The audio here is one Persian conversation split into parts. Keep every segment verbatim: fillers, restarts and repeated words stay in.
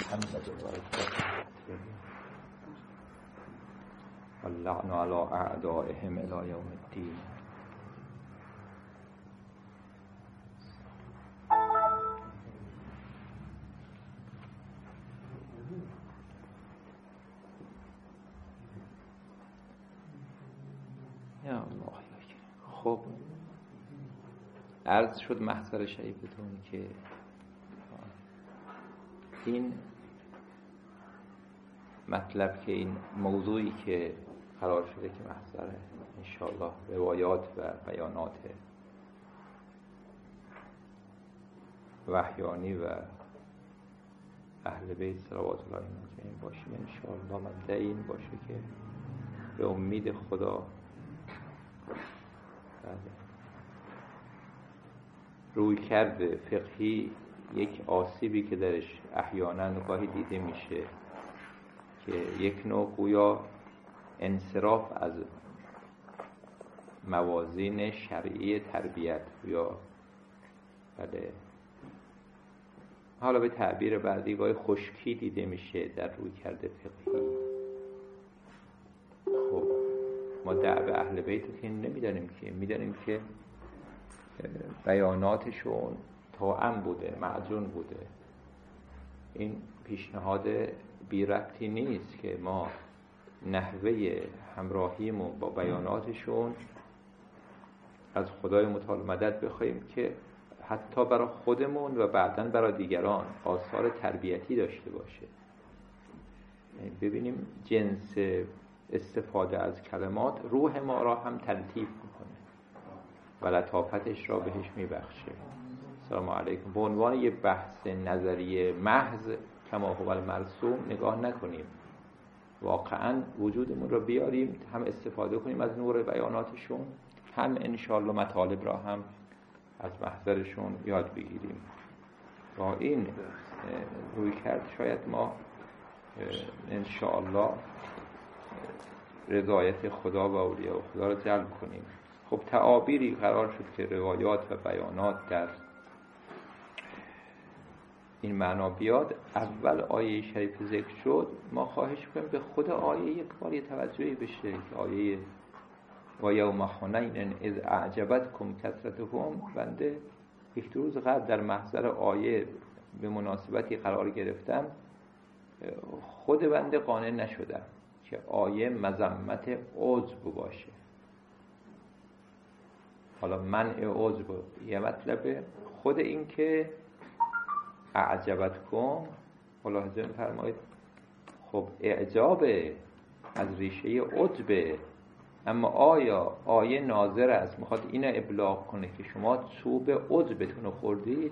محمد و اللعن علی اعدائهم الی یوم الدین. یا الله. خب عرض شد محضر شریفتون که این مطلب که این موضوعی که قرار شده که محضر انشاءالله روایات و بیانات وحیانی و اهل بیت صلوات الله علیهم باشیم انشاءالله، مبدأ این باشه که به امید خدا روی کرده فقهی یک آسیبی که درش احیانا گاهی دیده میشه که یک نوع گویا انصراف از موازین شرعی تربیت یا بله حالا به تعبیر بعدی گاهی خشکی دیده میشه در روی کرده فقهی. خب ما دعوه اهل بیت رو که نمیدانیم که میدانیم که بیاناتشون توأم بوده، معجون بوده. این پیشنهاد بی ربطی نیست که ما نحوه همراهیمون با بیاناتشون از خدای متعال مدد بخوایم که حتی برای خودمون و بعداً برای دیگران آثار تربیتی داشته باشه. ببینیم جنس استفاده از کلمات روح ما را هم تلطیف میکنه و لطافتش را بهش میبخشه. سلام علیکم. به عنوان یه بحث نظریه محض کما هو المرسوم نگاه نکنیم، واقعا وجودمون رو بیاریم، هم استفاده کنیم از نور بیاناتشون، هم انشاءالله مطالب را هم از محضرشون یاد بگیریم. با این روی کرد شاید ما انشاءالله رضایت خدا و اولیاء خدا رو جلب کنیم. خب تعابیری قرار شد که روایات و بیانات در این معنا بیاد. اول آیه شریف ذکر شد، ما خواهش کنیم به خود آیه یک بار یه توجهی بشه که آیه و یوم حنین اذ اعجبتکم کثرتهم، بنده یک دو روز قبل در محضر آیه به مناسبتی قرار گرفتم، خود بنده قانع نشدم که آیه مذمت عجب باشه. حالا منع عجب یه مطلبه، خود این که اعجبتکم ملاحظه فرمایید، خب اعجاب از ریشه عجبه، اما آیا آیه ناظر است میخواد اینو ابلاغ کنه که شما چوب عجبتون رو خوردید،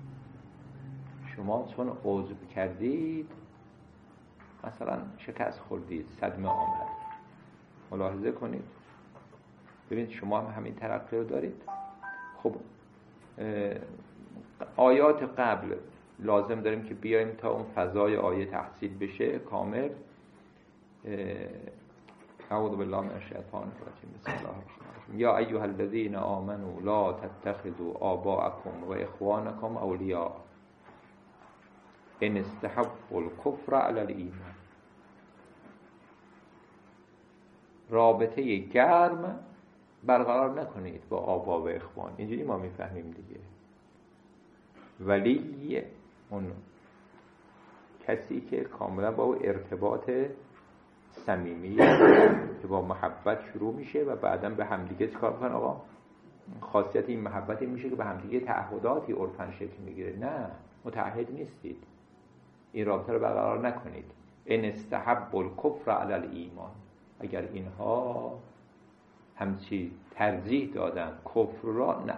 شما چون عجب کردید مثلا شکست خوردید، صدمه آمد. ملاحظه کنید، ببینید شما هم همین ترقی رو دارید. خب آیات قبل لازم داریم که بیایم تا اون فضای آیه تحصیل بشه کامل. اعوذ بالله من الشیطان الرجیم. بسم الله الرحمن الرحیم. یا ایها الذین آمنوا لا تتخذوا آباءکم و اخوانکم اولیاء ان استحبوا الکفر علی الایمان. رابطه گرم برقرار نکنید با آبا و اخوان. اینجوری ما میفهمیم دیگه. ولی اون کسی که کاملا با او ارتباط صمیمی که با محبت شروع میشه و بعداً به همدیگه چیکار میکنن؟ آقا خاصیت این محبت این میشه که به همدیگه تعهداتی عرفاً شکل میگیره. نه، متعهد نیستید، این رابطه رو برقرار نکنید. ان استحب الکفر علی الایمان، اگر اینها همچی ترجیح دادن کفر را، نه.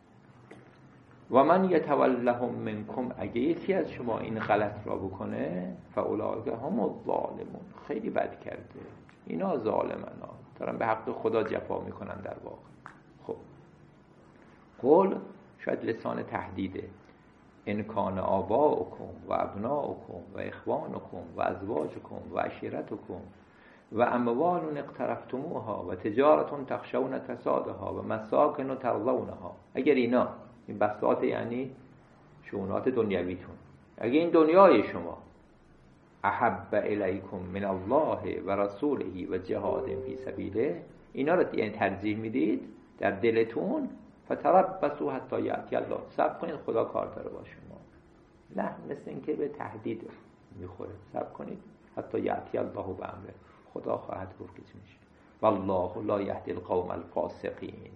و من یتولهم منکم، اگه یکی از شما این غلط را بکنه، فاولئک هم الظالمون، خیلی بد کرده، اینا ظالمن ها، دارن به حق خدا جفا میکنن در واقع. خب قول شاید لسان تهدیده. ان کان آباؤکم و ابناؤکم و اخوانکم و ازواجکم و عشیرتکم و اموال اقترفتموها و تجارت تخشون کسادها و مساکن ترضونها، اگر اینا، این بساط یعنی شؤونات دنیویتون، اگه این دنیای شما احب الیکم من الله و رسوله و جهاد فی سبیله، اینا رو یعنی ترجیح میدید در دلتون، فتربصوا حتی یأتی الله، صبر کنید خدا کار داره با شما. نه مثل اینکه به تهدید میخوره، صبر کنید حتی یأتی الله به امره، خدا خواهد گفت که چی میشه. والله لا یهدی القوم الفاسقین،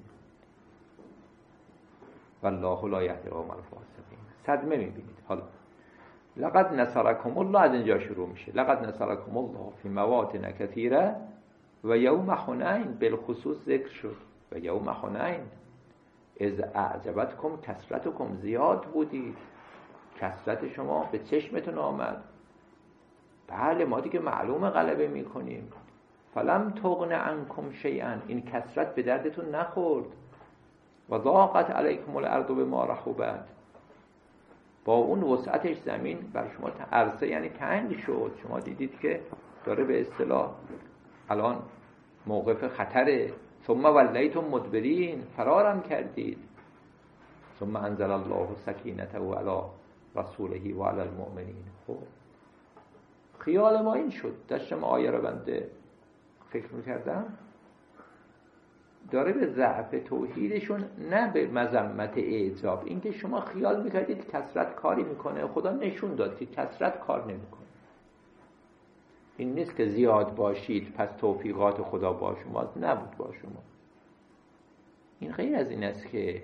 والله لا یهدی القوم الفاسقین. صدمه میبینید. حالا لقد نصرکم الله از اینجا شروع میشه. لقد نصرکم الله فی مواطن کثیره و یوم حنین بالخصوص ذکر شد. و یوم حنین اذ اعجبتکم کثرتکم، زیاد بودید، کثرت شما به چشمتون آمد. بله ما دیگه معلومه غلبه میکنیم. فلم تغن عنکم شیئا، این کثرت به دردتون نخورد. و ضاقت علیکم الارض بما رحبت، با اون وسعتش زمین بر شما عرصه یعنی تنگ شد. شما دیدید که داره به اصطلاح الان موقف خطره. ثم ولیتم مدبرین، فرارم کردید. ثم انزل الله سکینته علی رسوله و علی المؤمنین. خب خیال ما این شد، داشتم آیه رو بنده فکر میکردم، داره به ضعف توحیدشون، نه به مذمت اعجاب. اینکه شما خیال میکردید کثرت کاری میکنه، خدا نشون داد که کثرت کار نمیکنه. این نیست که زیاد باشید پس توفیقات خدا با شماست، نبود با شما. این غیر از این است که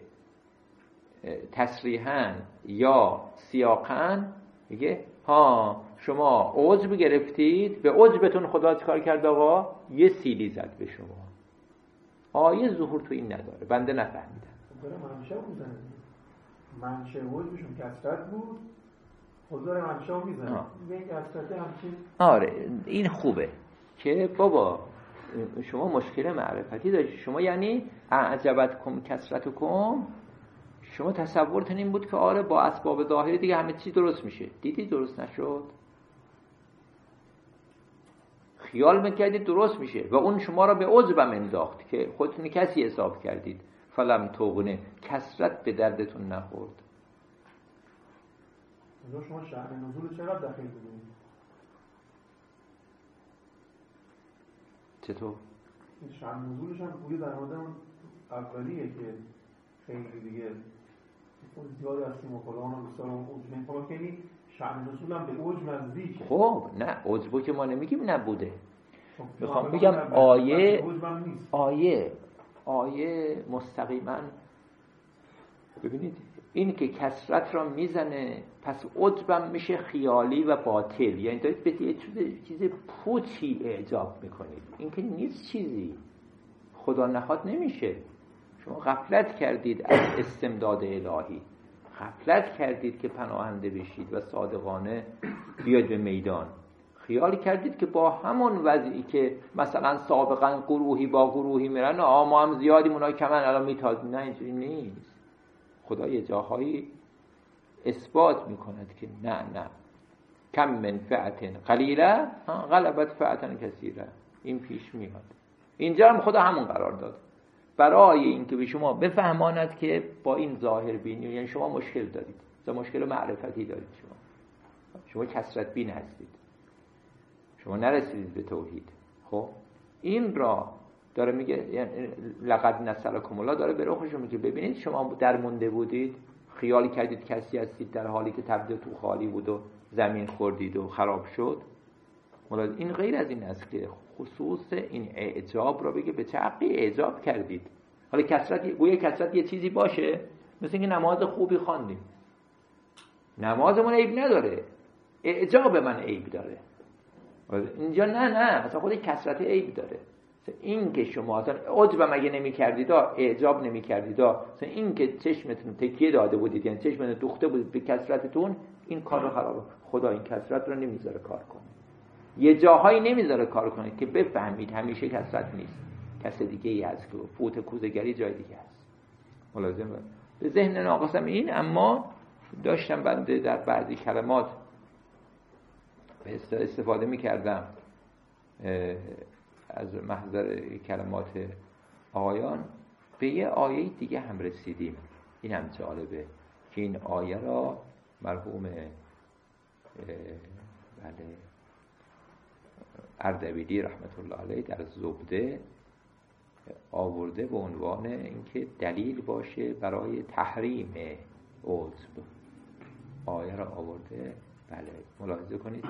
تصریحاً یا سیاقاً میگه ها شما عجب گرفتید، به عجبتون خدا چیکار کرد آقا؟ یه سیلی زد به شما. آیه ظهور تو این نداره، بنده نفهمیدم. داره منشه میزنه، منشه عجبشون کثرت بود، خدا داره منشه میزنه. این کثرت همچین. آره این خوبه که بابا شما مشکل معرفتی داشت. شما یعنی اعجبتکم کثرتکم، شما تصورتون این بود که آره با اسباب ظاهری دیگه همه چی درست میشه. دیدی درست نشد. خیال میکردید درست میشه و اون شما را به عجبم انداخت که خودتون کسی حساب کردید. فلم تغنه، کثرت به دردتون نخورد. شما شأن نزول چقدر دخیل بودید؟ چطور؟ شأن نزولش هم بوی در مورد اون اولیه که خیلی دیگه زیادی هستیم و فلان و بسار و عجب نمی‌کنه، که شأن نزول هم به عجب نزدیکه. خب نه عجبو که ما نمیگیم نبوده. میخوام بگم آیه آیه آیه مستقیما ببینید این که کثرت را میزنه پس عجبم میشه خیالی و باطل، یعنی دارید به یه چیز پوچی اعجاب میکنید. این که نیست چیزی، خدا نخواد نمیشه. شما غفلت کردید از استمداد الهی، غفلت کردید که پناهنده بشید و صادقانه بیاید به میدان. خیال کردید که با همون وضعی که مثلا سابقا گروهی با گروهی میرن آ ما هم زیادیم اونا کمن الان میتازیم. نه اینجوری نیست. خدا یه جاهایی اثبات میکند که نه نه کم من فئة قلیله غلبت فئة کثیره. این پیش میاد. اینجا هم خدا همون قرار داد برای اینکه به شما بفهماند که با این ظاهر بینی، یعنی شما مشکل دارید، شما مشکل معرفتی دارید، شما شما کثرت بین هستید، شما نرسیدید به توحید. خب این را داره میگه، یعنی لقد نصرکم الله داره به روحشون میگه ببینید شما در مونده بودید، خیال کردید کسی هستید در حالی که تبدیل تو خالی بود و زمین خوردید و خراب شد. این غیر از این است که خصوص این اعجاب را بگه به چه حقی اعجاب کردید. حالا کثرت گویا کثرت یه چیزی باشه، مثل اینکه نماز خوبی خواندیم، نمازمون عیب نداره، اعجاب من عیب داره. اینجا نه نه اصلا خود کثرت عیب داره. این که شما اصلا عجب مگه نمی کردید، اعجاب نمی کردید، اصلا این که چشمتون تکیه داده بودید، یعنی چشمتون دوخته بودید به کثرتتون، این کار رو خراب. خدا این کثرت رو نمیذاره کار کنه، یه جاهایی نمیذاره کار کنه که بفهمید همیشه کثرت نیست، کس دیگه ای هست که فوت کوزه‌گری جای دیگه هست. ملازم به ذهن ناقصم این، اما داشتم بنده در بعضی کلمات به استفاده میکردم از محضر کلمات آیان، به یه آیه دیگه هم رسیدیم. این هم جالبه که این آیه را مرحوم بله اردبیلی رحمت الله علیه در زبده آورده به عنوان اینکه دلیل باشه برای تحریم عضو. آیه را آورده. بله ملاحظه کنید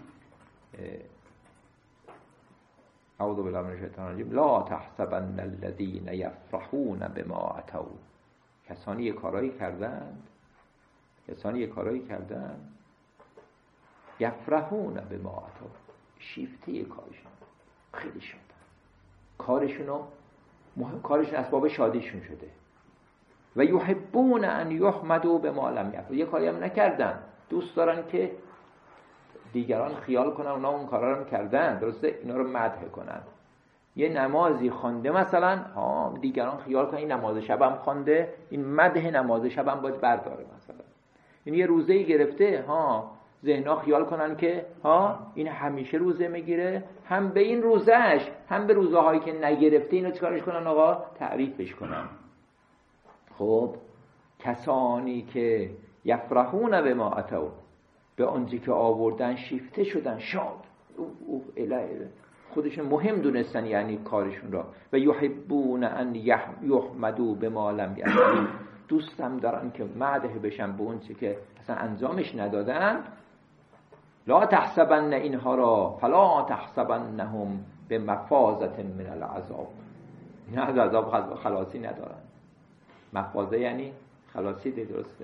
اعوذ بالله من الشیطان الرجیم لا تحسبن الذین یفرحون بما اتوا. کسانی یک کارایی کردند کسانی یک کارایی کردند یفرحون بما اتوا، شیفته کارشون خیلی شدن، کارشونو مهم، کارشون اسباب شادیشون شده. و یحبون ان یحمدوا بما لم یفعلوا، یه کاری هم نکردن دوست دارن که دیگران خیال کنن اونا اون کارا رو کردن، درسته، اینا رو مدح کنن. یه نمازی خوانده مثلا، ها دیگران خیال کنن این نماز شب هم خوانده، این مدح نماز شب هم باید برداره. مثلا این یه روزه‌ای گرفته، ها ذهن‌ها خیال کنن که ها این همیشه روزه میگیره، هم به این روزهش هم به روزهایی که نگرفته اینو چیکارش کنن آقا؟ تعریفش کنن. خب کسانی که یفرحون بما اتوا، به آنچه که آوردن شیفته شدن، شاد، اوه اوه اله خودشون مهم دونستن یعنی کارشون را. و یحبون ان یحمدوا بما لم یفعلوا، دوستم دارن که مدح بشن به اون چه که اصلا انجامش ندادن. لا تحسبن اینها را فلا تحسبنهم بمفازة من العذاب، اینا از عذاب خلاصی ندارن. مفازه یعنی خلاصی، ده درسته.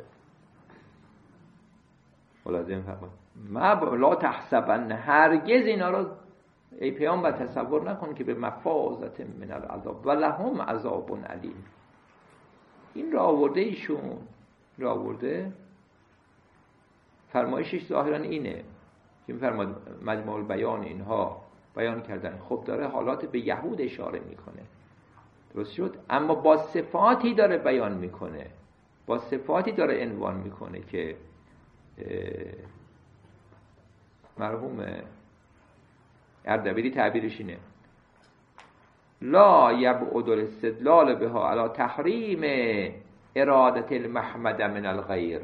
لازم فرمود ما لا تحسبن، هرگز اینا را ای پیامبر تصور نکن که به مفازة من العذاب ولهم عذاب علیم. این را آورده ایشون را آورده، فرمایشش ظاهرا اینه که فرمود مجموع البیان اینها بیان کردن. خب داره حالات به یهود اشاره میکنه، درست شد، اما با صفاتی داره بیان میکنه، با صفاتی داره عنوان میکنه که مرحوم اردبیلی تعبیرش اینه لا یبعد الاستدلال بها علی تحریم ارادت المحمد من الغیر.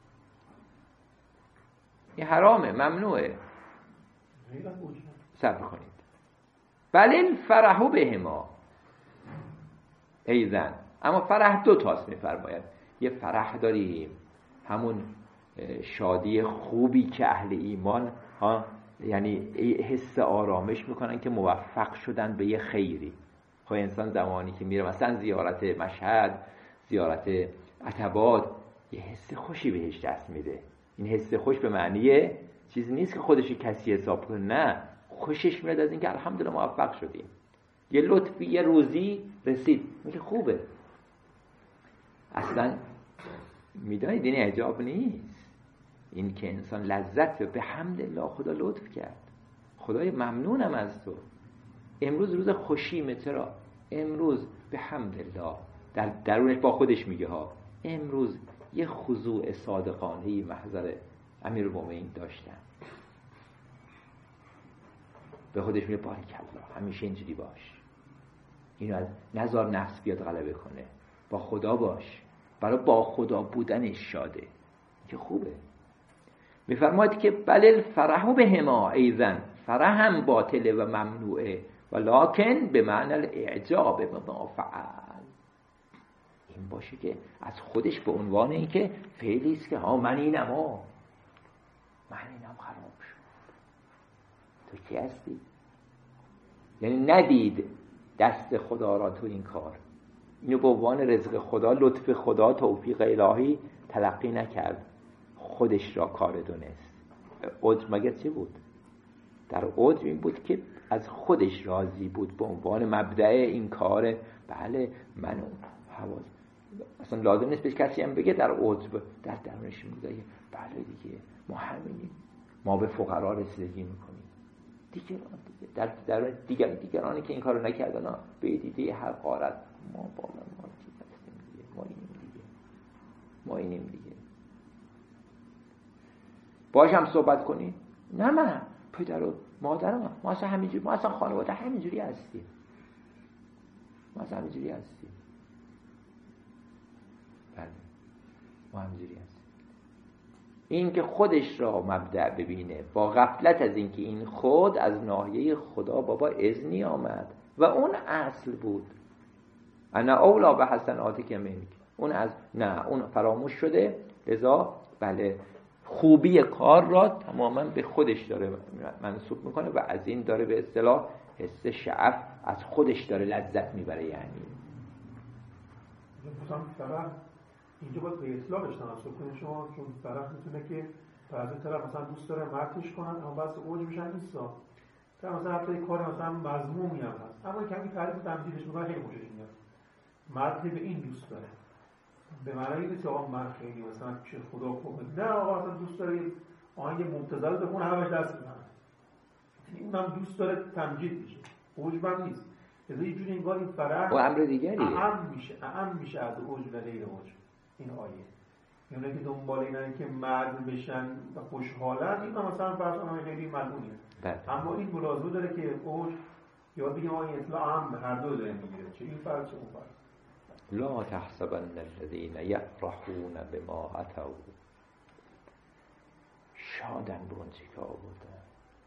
این حرامه، ممنوعه. صبر کنید. بل الفرح بهما ایضا، اما فرح دو تاست میفرماید. یه فرح داریم همون شادی خوبی که اهل ایمان ها یعنی حس آرامش میکنن که موفق شدن به یه خیری. خب انسان زمانی که میره مثلا زیارت مشهد، زیارت عتبات، یه حس خوشی بهش دست میده. این حس خوش به معنی چیزی نیست که خودش کسی حساب کنه، نه، خوشش میاد از اینکه الحمدلله موفق شدیم، یه لطفی، یه روزی رسید، میگه خوبه. اصلا میدانید این اعجاب نیست، این که انسان لذت به حمدالله خدا لطف کرد، خدای ممنونم از تو، امروز روز خوشیمه، چرا؟ امروز به حمدالله، در درونش با خودش میگه ها امروز یه خضوع صادقانه‌ای محضر امیرالمومنین داشتم، به خودش میگه بارکالله، همیشه اینجوری باش، اینو از نزار نفس بیاد غلبه کنه، با خدا باش، برای با خدا بودنش شاده که خوبه. میفرماید که بل الفرح بهما ایضا، فرح هم باطله و ممنوعه، ولکن به معنی الاعجاب بما فعل، این باشه که از خودش به عنوان این که فعلی است که ها من اینم، ها من اینم خراب شد، تو کی هستی؟ یعنی ندید دست خدا را تو این کار، اینو به عنوان رزق خدا، لطف خدا، توفیق الهی تلقی نکرد، خودش را کار دونست. عجب مگر چی بود؟ در عجب این بود که از خودش راضی بود به عنوان مبدأ این کار. بله من حواس اصلا لازم نیست بهش کسی هم بگه در عجب، در درونش میگه بله دیگه ما همینیم، ما به فقرا رسیدگی میکنیم، دیگران دیگه در در دیگر دیگرانی که این کارو نکردن به دیده هر قارت ما بالا ما چی هستیم دیگه، ما اینیم دیگه، ما اینیم دیگه. باش هم صحبت کنی؟ نه من پدر و مادرم، ما اصلا همینجوری، ما اصلا خانواده همینجوری هستیم، ما اصلا همینجوری هستیم. بله ما همینجوری هستیم. این که خودش را مبدأ ببینه با غفلت از اینکه این خود از ناحیه خدا بابا اذنی آمد و اون اصل بود. انا اولا به حسناتک منک، اون از نه اون فراموش شده، لذا بله خوبی کار را تماما به خودش داره منسوب میکنه و از این داره به اصطلاح حس شعف از خودش داره لذت میبره. یعنی مثلا فرح اینجا باید به اطلاقش تناسب کنید شما، چون فرح میتونه که بعضی طرف مثلا دوست داره مرتش کنن اما بس اوج میشن نیستا، که مثلا حتی یک کار مثلا مضمومی هم هست اما کمی تعریف تمجیدش میکنه خیلی خوشش میاد، مرد به این دوست داره به معنی نیست که آقا من خیلی مثلا چه خدا خوبه، نه آقا مثلا دوست داره آهنگ مبتذل بخونه همش دست میزنه، اونم دوست داره تمجید بشه، اوج من نیست. از یه جوری انگار این فرح و امر دیگری اعم میشه اعم میشه از اوج و غیر اوج. این آیه یعنی که دنبال اینن که مرد بشن و خوشحالن، این مثلا فرض کنم خیلی ملمونیه، اما این ملازمه داره که اوج یا بگیم آقا این اطلاع عام هر دو داره میگیره، چه این فرق چه اون فرق. لا تحسبن الذين يفرحون بما اتوا، شادن به اون چی که آوردن،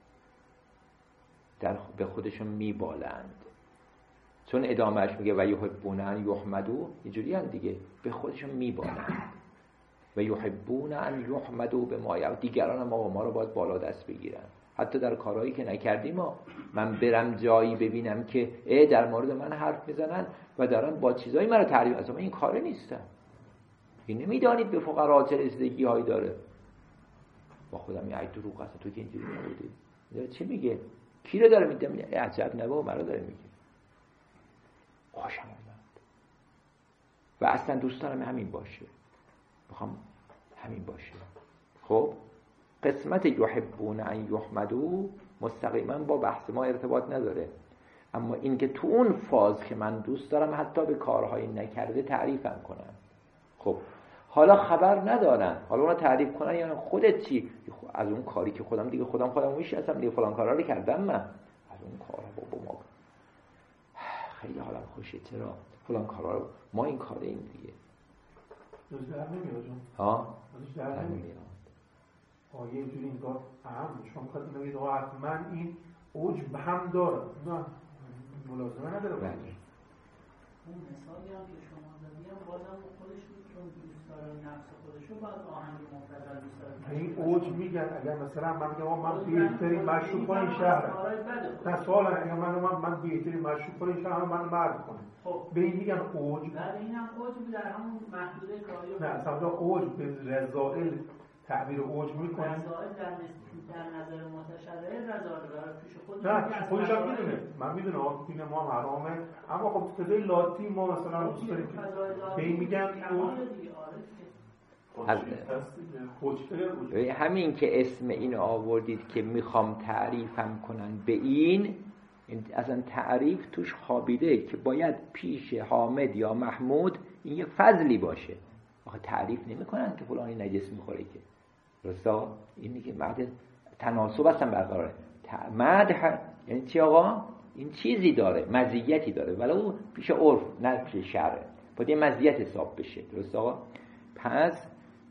در به خودشون میبالند، چون ادامهش میگه و یحبون ان یحمدوا، اینجوری هم دیگه به خودشون میبالند و یحبون ان یحمدوا بما یفعلون، دیگران هم آقا ما رو باید بالا دست بگیرن، حتی در کارهایی که نکردیم. ما من برم جایی ببینم که ای در مورد من حرف میزنن و دارن با چیزایی من رو تعریف، اصلا این کاره نیستم، این نمیدانید به فقرا چه رسیدگی هایی داره. با خودم یه دروغ هست تو که اینجوری نبودی، داره چی میگه، کی رو داره میگه، میگه عجب نبا مرا داره میگه، خوشم اومد و اصلا دوست دارم همین باشه، میخوام همین باشه. خب قسمت یحبون ان یحمدوا مستقیما با بحث ما ارتباط نداره، اما این که تو اون فاز که من دوست دارم حتی به کارهای نکرده تعریفم کنن، خب حالا خبر ندارن، حالا اونا تعریف کنن یعنی خودت چی از اون کاری که خودم دیگه خودم خودم میشناسم دیگه، فلان کارا رو کردم من، از اون کارا بابا ما خیلی حالم خوشه، چرا فلان کارا رو ما این کار این دیگه روز در نمیاد ها روز در نمیاد آیه اینجوری انگار اهم شما میخواد اینو بگید آقا حتما این اوج به هم داره، نه ملازمه نداره. بله اون مثالی هم که شما دادیم بازم خودش چون دوست داره نفس خودشو باید آهنگ مبتذل دوست داره. این اوج میگن اگر مثلا من میگم من بهترین مشروب این شهرم، نه سوال اگر من من من بهترین مشروب این شهرم من مرد کنه، به این میگن اوج. بعد اینم اوج در همون محدوده کاری. نه اصلا اوج به رضائل تعبیر اوج میکنه، رضائل در در نظر متشرع رضائل داره پیش خودش، نه خودش هم میدونه، من میدونم دین ما هم حرامه، اما خب فضای لاتی ما مثلا دوست داریم به این میگن اوج. همین که اسم اینو آوردید که میخوام تعریفم کنن به این، اصلا تعریف توش خوابیده که باید پیش حامد یا محمود این یه فضلی باشه. آخه تعریف نمی کنن که فلانی نجس میخوره که رسا، اینی که مدح تناسب هستن برقراره. مدح یعنی چی آقا؟ این چیزی داره، مزیتی داره، ولو پیش عرف نه پیش شرع، باید یه مزیت حساب بشه. درست آقا؟ پس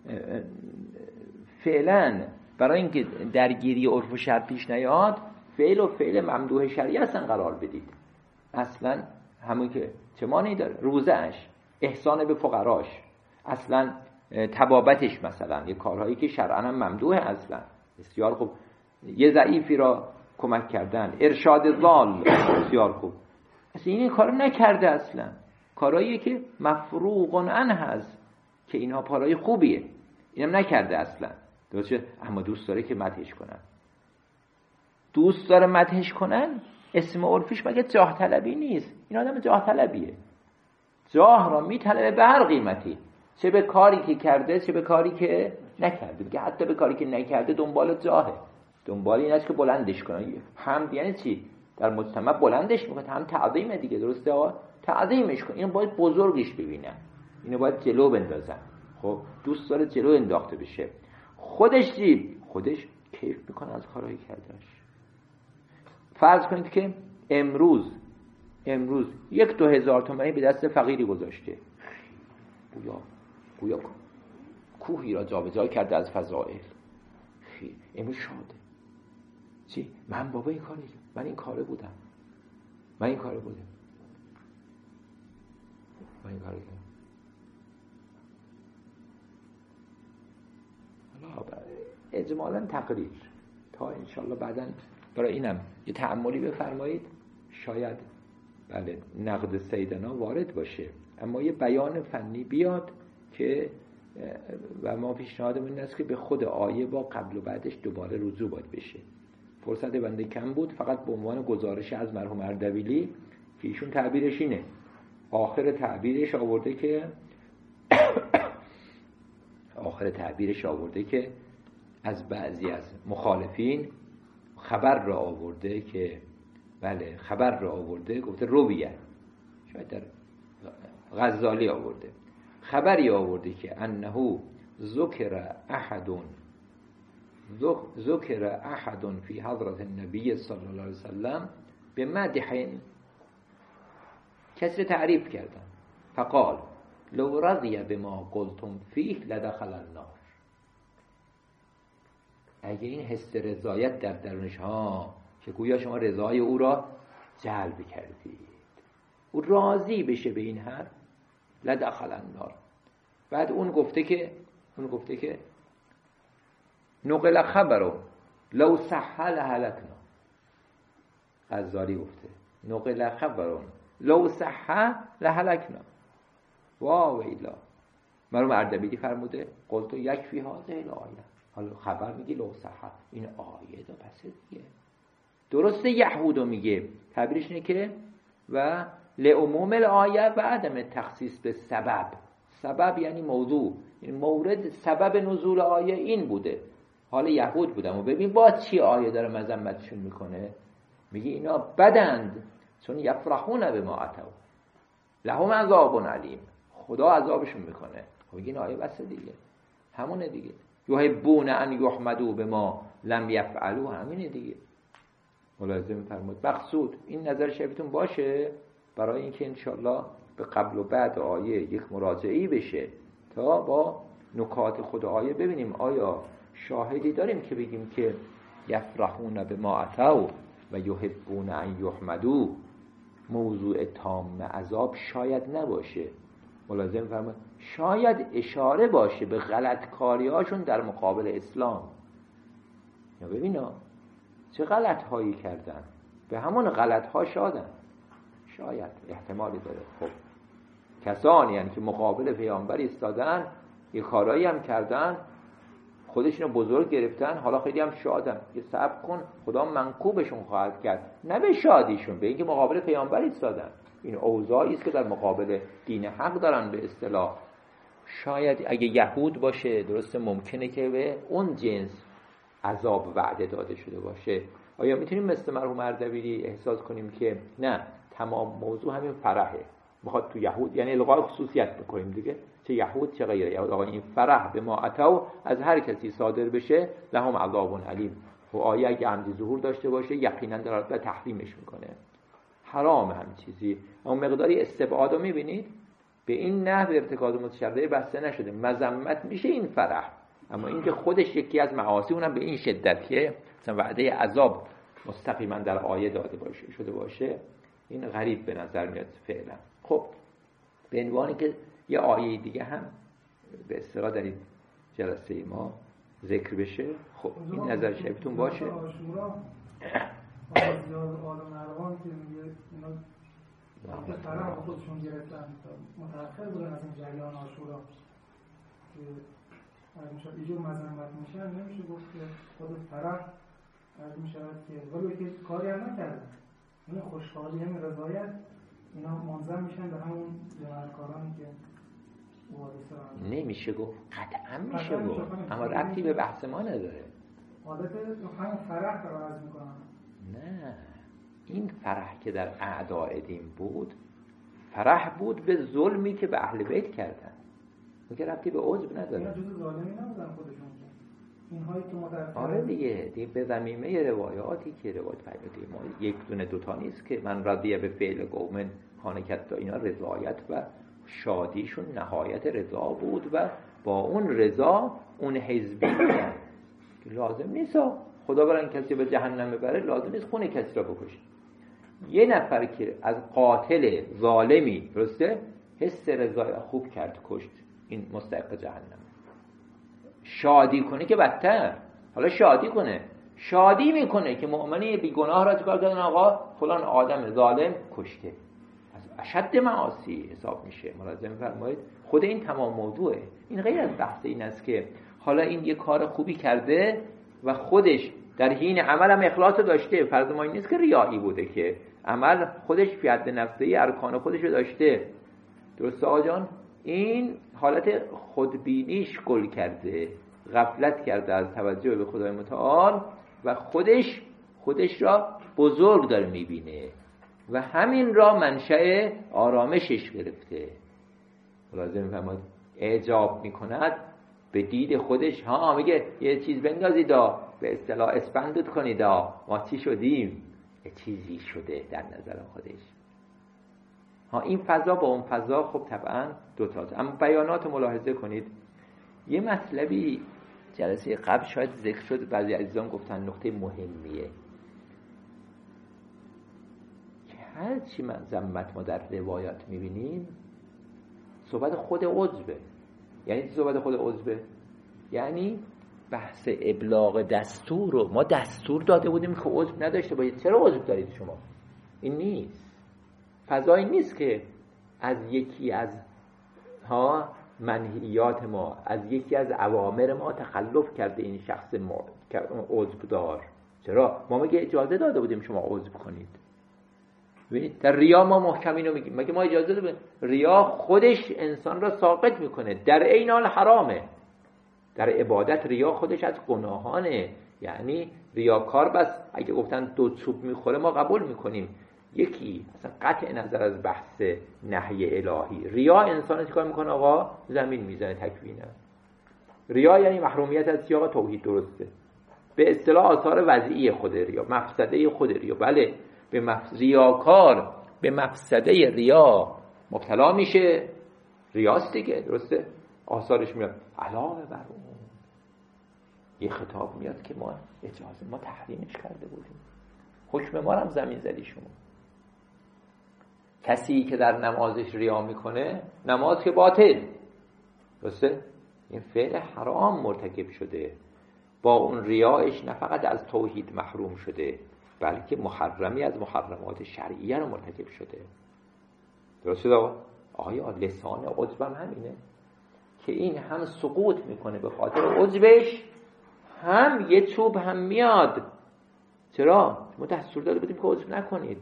فعلا برای اینکه درگیری عرف و شرع پیش نیاد، فعل و فعل ممدوح شرعی اصلا قرار بدید. اصلا همون که چه معنی داره؟ روزه‌اش، احسان به فقراش، اصلا تبابتش، مثلا یه کارهایی که شرعاً هم ممدوحه اصلا بسیار خوب، یه ضعیفی را کمک کردن، ارشاد ضال بسیار خوب، اصلا این کارو نکرده، اصلا کارهایی که مفروغ عنه هست که اینها کارهای خوبیه، اینم نکرده اصلا. درسته؟ اما دوست داره که مدحش کنن، دوست داره مدحش کنن. اسم عرفیش مگه جاه طلبی نیست؟ این آدم جاه طلبیه، جاه را میطلبه به هر قیمتی، چه به کاری که کرده چه به کاری که نکرده. بگه حتی به کاری که نکرده دنبال جاهه، دنبال این است که بلندش کنه. هم یعنی چی؟ در مجتمع بلندش میکنه، هم تعظیمه دیگه. درسته آقا؟ تعظیمش کن، اینو باید بزرگش ببینن، اینو باید جلو بندازن. خب دوست داره جلو انداخته بشه. خودش چی؟ خودش کیف میکنه از کارهایی کردهش. فرض کنید که امروز امروز یک دو هزار تومانی به دست فقیری گذاشته، گویا گویا کوهی را جابجا کرده از فضائل، کی امروز شاده چی من بابا این کاری من این کاره بودم من این کاره بودم من این کاره کردم. حالا اجمالا تقریر تا انشالله بعداً برای اینم یه تأملی بفرمایید. شاید بله نقد سیدنا وارد باشه اما یه بیان فنی بیاد که و ما پیشنهادمون این است که به خود آیه با قبل و بعدش دوباره رجوع باید بشه. فرصت بنده کم بود، فقط به عنوان گزارش از مرحوم اردبیلی که ایشون تعبیرش اینه، آخر تعبیرش آورده که آخر تعبیرش آورده که از بعضی از مخالفین خبر را آورده که بله خبر را آورده گفته رویه، شاید در غزالی آورده خبری آورده که انه ذکر احد ذکر احد فی حضرت النبی صلی الله علیه وسلم به مدح، کسی تعریف کردن فقال لو رضی بما قلتم فیه لدخل النار. اگه این حس رضایت در درونش ها که گویا شما رضای او را جلب کردید، او راضی بشه به این حرف لدخل النار. بعد اون گفته که اون گفته که نقل خبرو لو صح لهلكنا. غزالی گفته نقل خبرو لو صح لهلكنا. وا ویلا. مرحوم اردبیلی فرموده قلت یکفی هذه الآیه. حالا خبر میگی لو صح، این آیه دا پس دیگه درسته. یهودو میگه تعبیرش اینه که و لعموم الآیه و عدم تخصیص به سبب. سبب یعنی موضوع، این مورد سبب نزول آیه این بوده. حالا یهود بودم و ببین با چی آیه داره مذمتشون میکنه، میگه اینا بدند چون یفرحون بما اتوا لهم عذاب علیم، خدا عذابشون میکنه. میگه این آیه بس دیگه همونه دیگه. یحبون ان یحمدوا بما لم یفعلوا، همینه دیگه. ملاحظه می‌فرمایید. مقصود این نظر شبیهتون باشه برای اینکه انشالله به قبل و بعد آیه یک مراجعه‌ای بشه تا با نکات خود آیه ببینیم آیا شاهدی داریم که بگیم که یفرحون بما اتوا و یحبون ان یحمدوا موضوع تام عذاب شاید نباشه. ملاحظه می‌فرمایید شاید اشاره باشه به غلط کاری‌هاشون در مقابل اسلام. یا ببینا چه غلط هایی کردن، به همون غلط ها شادن، شاید احتمالی داره. خب کسانی یعنی که مقابل پیامبر ایستادن یه کارایی هم کردن خودشونو بزرگ گرفتن، حالا خیلی هم شادن، یه صبر کن خدا منکوبشون خواهد کرد، نه به شادیشون، به اینکه مقابل پیامبر ایستادن. این اوضاعی است که در مقابل دین حق دارن به اصطلاح. شاید اگه یهود باشه درسته ممکنه که به اون جنس عذاب وعده داده شده باشه. آیا میتونیم مثل مرحوم اردبیلی احساس کنیم که نه تمام موضوع همین فرحه، میخواد تو یهود یعنی الغای خصوصیت بکنیم دیگه، چه یهود چه غیر یهود، آقا این فرح به ما اتوا از هر کسی صادر بشه لهم عذاب علیم. و آیه اگه عمدی ظهور داشته باشه یقینا در به تحریمش میکنه، حرام هم چیزی. اما مقداری استبعاد رو میبینید به این نحو ارتکاز متشرعه بسته نشده، مذمت میشه این فرح، اما اینکه خودش یکی از معاصی اونم به این شدت که مثلا وعده عذاب مستقیما در آیه داده باشه شده باشه، این غریب به نظر میاد فعلا. خب به عنوانی که یه آیه دیگه هم به اصطلاح در این جلسه ما ذکر بشه، خب این نظر شبیهتون باشه. آشورا زیاد آل مروان که میگه اینا که فرح خودشون گرفتن متأخر بودن از این جریان آشورا که میشه ایجور مذمت میشن، نمیشه گفت که خود فرح از میشه که ولی که کاری هم نکردن، این خوشحالی همین رضایت اینا منظم میشن به همون جنایتکارانی که نمیشه گفت، قطعا میشه گفت، اما ربطی به بحث ما نداره. عادت همون فرح رو عرض میکنن. نه این فرح که در اعداء دین بود فرح بود به ظلمی که به اهل بیت کردن، میگه ربطی به عجب نداره. اینا جزء ظالمی نبودن خودشون، اینهایی که متأخر آره دیگه دیگه به ضمیمه روایاتی که روایت پیدا ما یک دونه دوتا نیست که من رضیه به فعل قوم کانکت، اینا رضایت و شادیشون نهایت رضا بود و با اون رضا اون حزبیت لازم نیست. خدا برای این کسی به جهنم ببره لازم نیست خون کسی را بکشه. یه نفر که از قاتل ظالمی درسته حس رضای خوب کرد کشت، این مستحق جهنم. شادی کنه که بدتر. حالا شادی کنه، شادی میکنه که مؤمنی بی گناه را چیکار کردن؟ آقا فلان آدم ظالم کشته، از اشد معاصی حساب میشه. ملاحظه می‌فرمایید خود این تمام موضوعه. این غیر از بحث این است که حالا این یه کار خوبی کرده و خودش در حین عمل هم اخلاص داشته. فرض ما این نیست که ریایی بوده، که عمل خودش فی حد نفسه ارکان خودش رو داشته. درست آقا جان؟ این حالت خودبینیش گل کرده، غفلت کرده از توجه به خدای متعال و خودش خودش را بزرگ داره میبینه و همین را منشأ آرامشش گرفته. لازم میفهمد اعجاب میکند به دید خودش. ها میگه یه چیز بندازید، به اصطلاح اسپندت کنید، ما چی شدیم؟ یه چیزی شده در نظر خودش. ها این فضا با اون فضا خب طبعا دوتاست. اما بیانات ملاحظه کنید. یه مطلبی جلسه قبل شاید ذکر شد، بعضی عزیزان گفتن نقطه مهمیه که هر چی من ذمت ما در روایات میبینیم صحبت خود عضبه. یعنی چی صحبت خود عضبه؟ یعنی بحث ابلاغ دستور رو ما دستور داده بودیم که عضب نداشته باید. چرا عضب دارید شما؟ این نیست. فضایی نیست که از یکی از ها منهیات ما، از یکی از اوامر ما تخلف کرده این شخص ما عضب دار. چرا؟ ما مگه اجازه داده بودیم شما عضب کنید؟ ببینید در ریا ما محکم اینو میگیم، مگه ما اجازه داده بودیم؟ ریا خودش انسان را ساقط میکنه، در عین حال حرامه. در عبادت ریا خودش از گناهانه. یعنی ریاکار بس اگه گفتن دو چوب میخوره ما قبول میکنیم. یکی اصلا قطع نظر از بحث نهی الهی، ریا انسان چیکار میکنه؟ آقا زمین میزنه، تکوینه. ریا یعنی محرومیت از سیاق توحید. درسته؟ به اصطلاح آثار وضعی خود ریا، مفسده خود ریا. بله، به مف... ریاکار به مفسده ریا مبتلا میشه، ریاست دیگه. درسته؟ آثارش میاد. علاوه بر اون یه خطاب میاد که ما اجازه ما تحریمش کرده بودیم، حکم ما هم زمین زدی شما. کسی که در نمازش ریا میکنه نماز که باطل. درسته؟ این فعل حرام مرتکب شده. با اون ریایش نه فقط از توحید محروم شده بلکه محرمی از محرمات شرعیه رو مرتکب شده. درسته؟ آیا لسان عجبم همینه که این هم سقوط میکنه به خاطر عجبش، هم یه چوب هم میاد. چرا؟ ما دستور داده بودیم که عجب نکنید.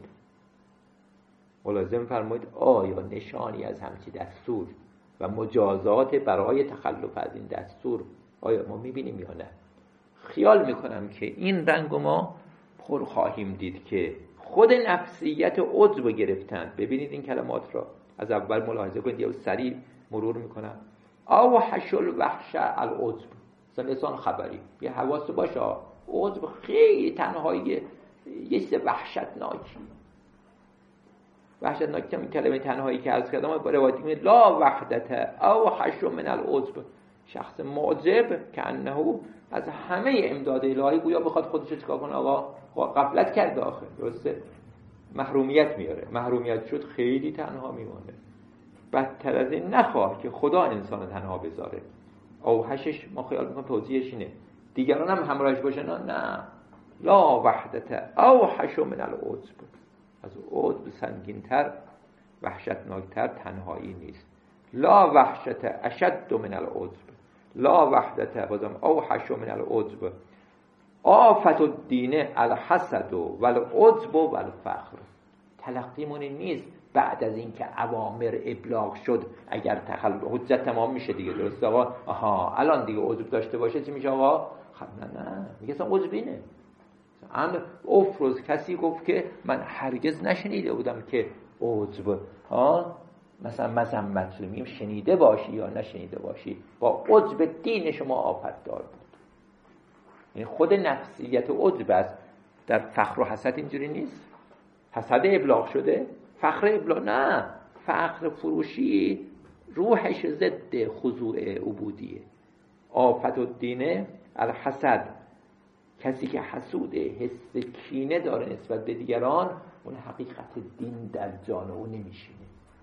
ملازم فرمایید آیا نشانی از همچی دستور و مجازات برای تخلف از این دستور آیا ما میبینیم یا نه؟ خیال میکنم که این رنگ ما پر خواهیم دید که خود نفسیت عجب گرفتن. ببینید این کلمات را از اول ملاحظه کنید، یا سریع مرور میکنم. او حشل وحش العجب، مثلا لسان خبری یه حواس باشه. عجب خیلی تنهایی یه چیز وحشتناکی. وحشتناک که این کلمه تنهایی که عرض کردم با روایتی میگه لا وحدت او حشر من العجب. شخص معجب که انه از همه امداد الهی گویا بخواد خودش رو چیکار کنه؟ آقا غفلت کرده آخر. درسته؟ محرومیت میاره. محرومیت شد خیلی تنها میمونه. بدتر از این نخواه که خدا انسان تنها بذاره. اوحشش ما خیال میکنم توضیحش اینه دیگران هم همراهش باشن. نه، لا وحدت اوحش من العجب. از عجب سنگین‌تر وحشتناکتر تنهایی نیست. لا وحشت اشد من العجب، لا وحدت بازم اوحش من العجب. آفت الدین الحسد والعجب والفخر. تلقیمون نیست بعد از این که اوامر ابلاغ شد اگر تخلف حجت تمام میشه دیگه. درست آقا؟ آها الان دیگه عجب داشته باشه چی میشه آقا؟ خب نه نه میگه اصلا عجب اینه. امر افروز کسی گفت که من هرگز نشنیده بودم که عجب ها مثلا مذمت رو میگیم شنیده باشی یا نشنیده باشی، با عجب دین شما آفت دار بود. یعنی خود نفسیت عجب است. در فخر و حسد اینجوری نیست. حسد ابلاغ شده، فخر ابلاغ نه. فخر فروشی روحش ضد خضوع عبودیه. آفت الدین الحسد کسی که حسوده، حس کینه داره نسبت به دیگران، اون حقیقت دین در جان او نمیشینه.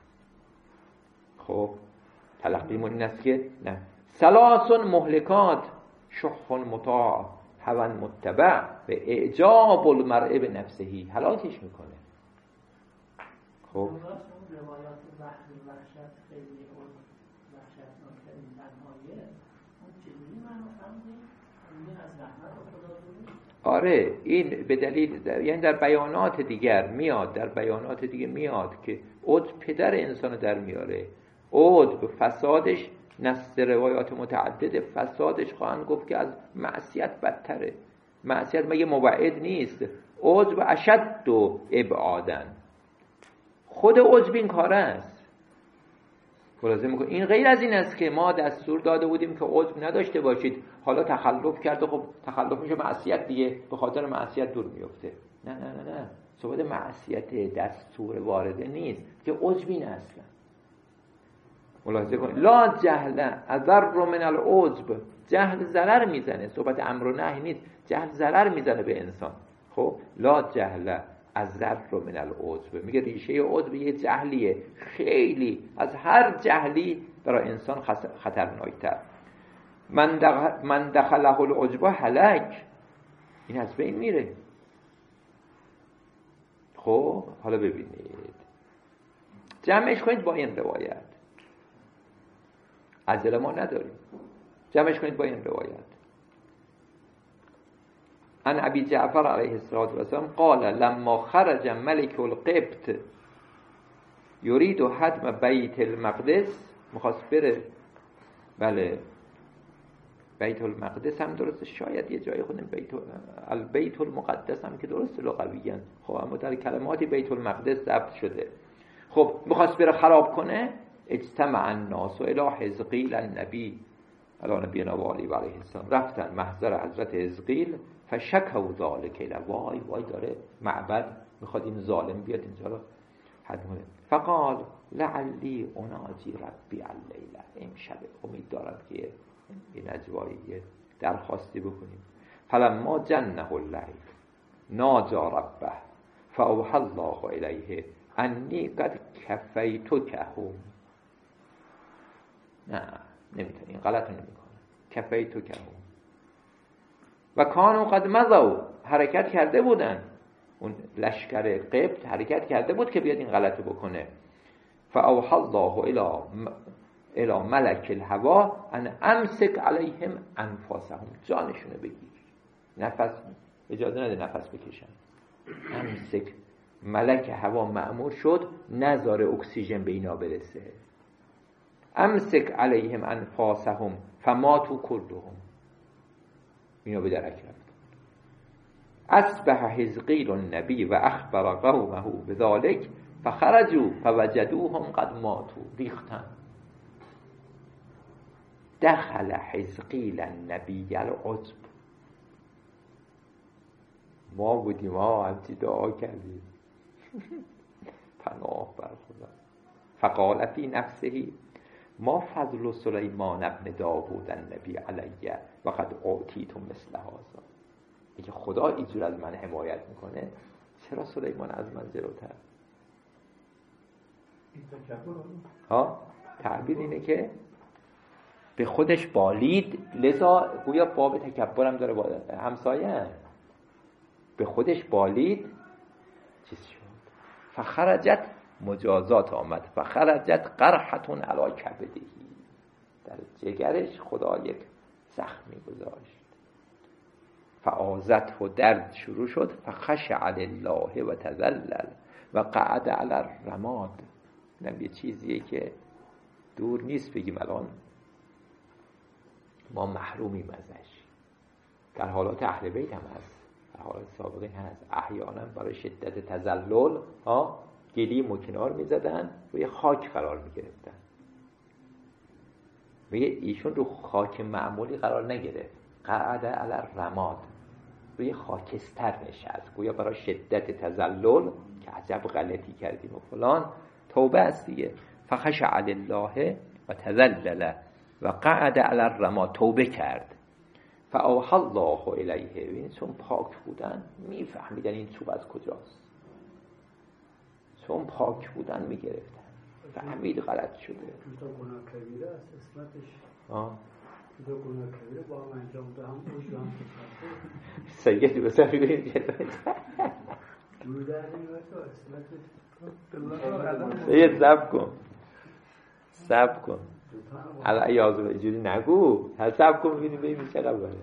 خب تلقیمون این است که نه، ثلاث مهلکات شح مطاع هوى متبع و اعجاب المرء به نفسهی، هلاکش میکنه. خب روایات وحد و وحشت خیلی وحشتناکترین تنهاییه، اون چجوری من فهمیدیم این از رحمت خدا داره؟ آره این به دلیل در... یعنی در بیانات دیگر میاد، در بیانات دیگه میاد که عجب پدر انسانو در میاره. عجب فسادش نص روایات متعدد فسادش خواهند گفت که از معصیت بدتره. معصیت مگه مبعد نیست؟ عجب اشد و ابعادن، خود عجب این کاره است. خلاصه میگه این غیر از این است که ما دستور داده بودیم که عجب نداشته باشید، حالا تخلف کرده، خب تخلف میشه معصیت دیگه، به خاطر معصیت دور میفته. نه نه نه نه، صحبت معصیت دستور وارده نیست که عجب این اصلا. ملاحظه کنید لا جهل اضر من العجب، جهل ضرر میزنه، صحبت امر و نهی نیست، جهل ضرر میزنه به انسان. خب لا جهل اضر من العجب، میگه ریشه عجب یه جهلیه خیلی از هر جهلی برای انسان خطرناکتر. من دخل من دخله العجب هلک، این از بین میره. خب حالا ببینید جمعش کنید با این روایت، عجله ما نداریم، جمعش کنید با این روایت. عن ابی جعفر علیه السلام قال لما خرج ملك القبط یرید هدم بیت المقدس، میخواست بره، بله بیت المقدس هم درست، شاید یه جای خودم بیت البیت المقدس هم که درست لغویاً، خب اما در کلماتی بیت المقدس ضبط شده. خب میخواست بره خراب کنه، اجتمع الناس الى حزقیل النبی علی نبینا و آله و علیه السلام، رفتن محضر حضرت حزقیل فشکوا ذلک الی، وای وای داره معبد میخواد این ظالم بیاد اینجا رو حد کنه. فقال لعلی اناجی ربی اللیله، امشب امید دارم که این نجوایی درخواستی بکنیم. فلما جنه اللیل ناجا ربه فاوحى الله الیه انی قد کفیتکهم. نه نمیتونه، این غلط رو نمیکنه. کفیتکهم و کانوا قد مضوا، حرکت کرده بودن، اون لشکر قبط حرکت کرده بود که بیاد این غلطو بکنه. فاوحى الله الی الی ملک الهوا ان امسک علیهم انفاسهم، جانشونه بگیر، نفس اجازه نده نفس بکشن. امسک، ملک هوا مأمور شد نذاره اکسیژن به اینا برسه. امسک علیهم انفاسهم فماتوا کلهم، اینا به درک رفت. اصبح حزقیل النبی و اخبر قومه بذلك فخرجوا فوجدوهم قد ماتوا، ریختن. دخل حزقیل النبی العجب، ما بودیم ما همچی دعا کردیم پناه بر خدا. فقال فی نفسه ما فضل سلیمان ابن داوود النبی علیه و قد اعطیت مثل هذا. اگه خدا اینجور از من حمایت میکنه، چرا سلیمان از من جلوتر؟ ها تعبیر اینه که به خودش بالید، لذا گویا باب تکبرم داره با همسایه، به خودش بالید چیز شد. فخرجت، مجازات آمد، فخرجت قرحتون علی کبدهی، در جگرش خدا یک زخمی گذاشت. فآزت و درد شروع شد. فخشع لله و تذلل و قعد علی الرماد. اینم یه چیزیه که دور نیست بگیم الان ما محرومیم ازش، در حالات اهل بیت هم هست، در حالات سابقه هست. احیانا برای شدت تذلل ها گلی مکنار میزدن، روی خاک قرار میگرفتن. میگه ایشون رو خاک معمولی قرار نگرفت، قعد علی الرماد، روی خاکستر نشست، گویا برای شدت تذلل که عجب غلطی کردیم و فلان. توبه است دیگه. فخشع لله و تذلل و قعد علی الرماد، توبه کرد. فاوحى الله الیه. ببین چون پاک بودن میفهمیدن این چوب از کجاست، چون پاک بودن میگرفتن، فهمید غلط شده. تو گناه کبیره است اسمتش. آه تو گناه کبیره با هم انجام ده هم اوش هم اسمت سید بسر بگیریم جلوه جور در نیمه تو اسمتش. سید سب کن سب کن الان یازم اینجوری نگو، هر سب کن ببینیم ببینیم چه قباره.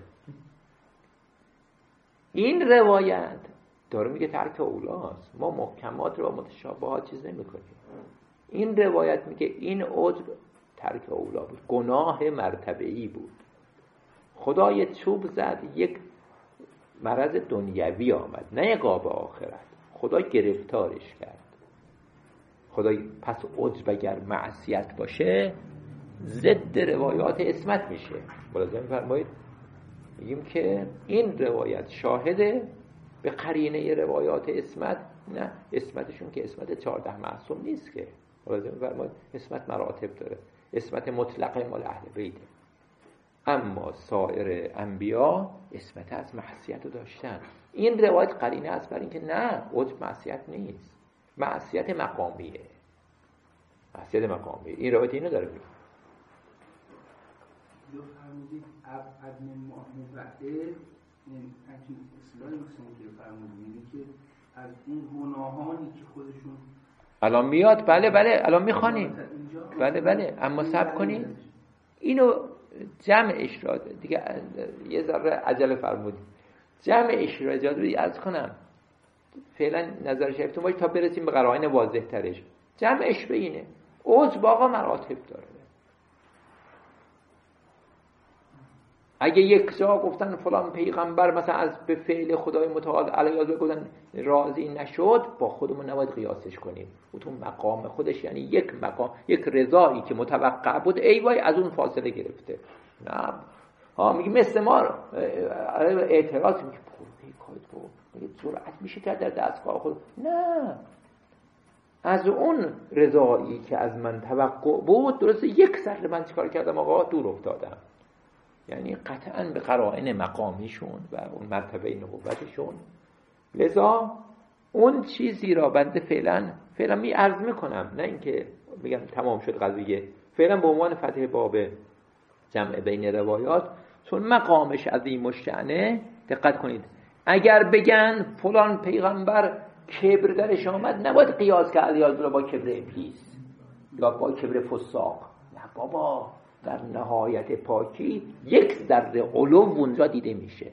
این روایت داره میگه ترک اولاست، ما محکمات رو متشابهات چیز نمی کنیم. این روایت میگه این عجب ترک اولا بود، گناه مرتبه‌ای بود. خدای چوب زد، یک مرض دنیوی آمد، نه یک آب آخرت. خدا گرفتارش کرد. خدای پس عجب اگر معصیت باشه ضد روایات اسمت میشه. ملاحظه می‌فرمایید میگیم که این روایت شاهده به قرینه روایات اسمت، نه اسمتشون که اسمت چهارده معصوم نیست که. ملاحظه می‌فرمایید اسمت مراتب داره. اسمت مطلقه مال اهل بیته، اما سایر انبیا اسمت از معصیت رو داشتن. این روایت قرینه است بر این که نه عجب معصیت نیست، معصیت مقامیه، معصیت مقامیه. این روایت اینو داره میگه. جو فرمودید ابعد من مؤمن این همچین اصلاحی مثل که فرمودید که از این گناهانی که خودشون الان میاد. بله بله الان میخوانیم. بله بله اما صبر کنید اینو جمعش را دیگه یه ذره عجله فرمودید. جمعش را اجازه بدید عرض کنم، فعلا نظر شریفتون باشه تا برسیم به قرائن واضح ترش. جمعش به اینه عجب آقا مراتب داره. اگه یک جا گفتن فلان پیغمبر مثلا از به فعل خدای متعال علیه گفتن راضی نشد، با خودمون نباید قیاسش کنیم. او تو مقام خودش یعنی یک مقام، یک رضایی که متوقع بود ای وای از اون فاصله گرفته. نه ها میگه مثل ما اعتراض میگه پروفی کاید میگه جرأت میشه کرد در دستگاه خود. نه از اون رضایی که از من توقع بود درسته یک ذره من چیکار کردم آقا دور افتادم. یعنی قطعاً به قرائن مقامیشون و اون مرتبه نبوتشون. لذا اون چیزی را بنده فعلا فعلا می عرض میکنم، نه اینکه بگم تمام شد قضیه، فعلا به عنوان فتح باب جمع بین روایات، چون مقامش عظیم و شأنه. دقت کنید اگر بگن فلان پیغمبر کبر درش آمد، نباید قیاس کرد علیه با کبر ابلیس یا با کبر فساق. نه بابا، در نهایت پاکی یک ذره علو اونجا دیده میشه.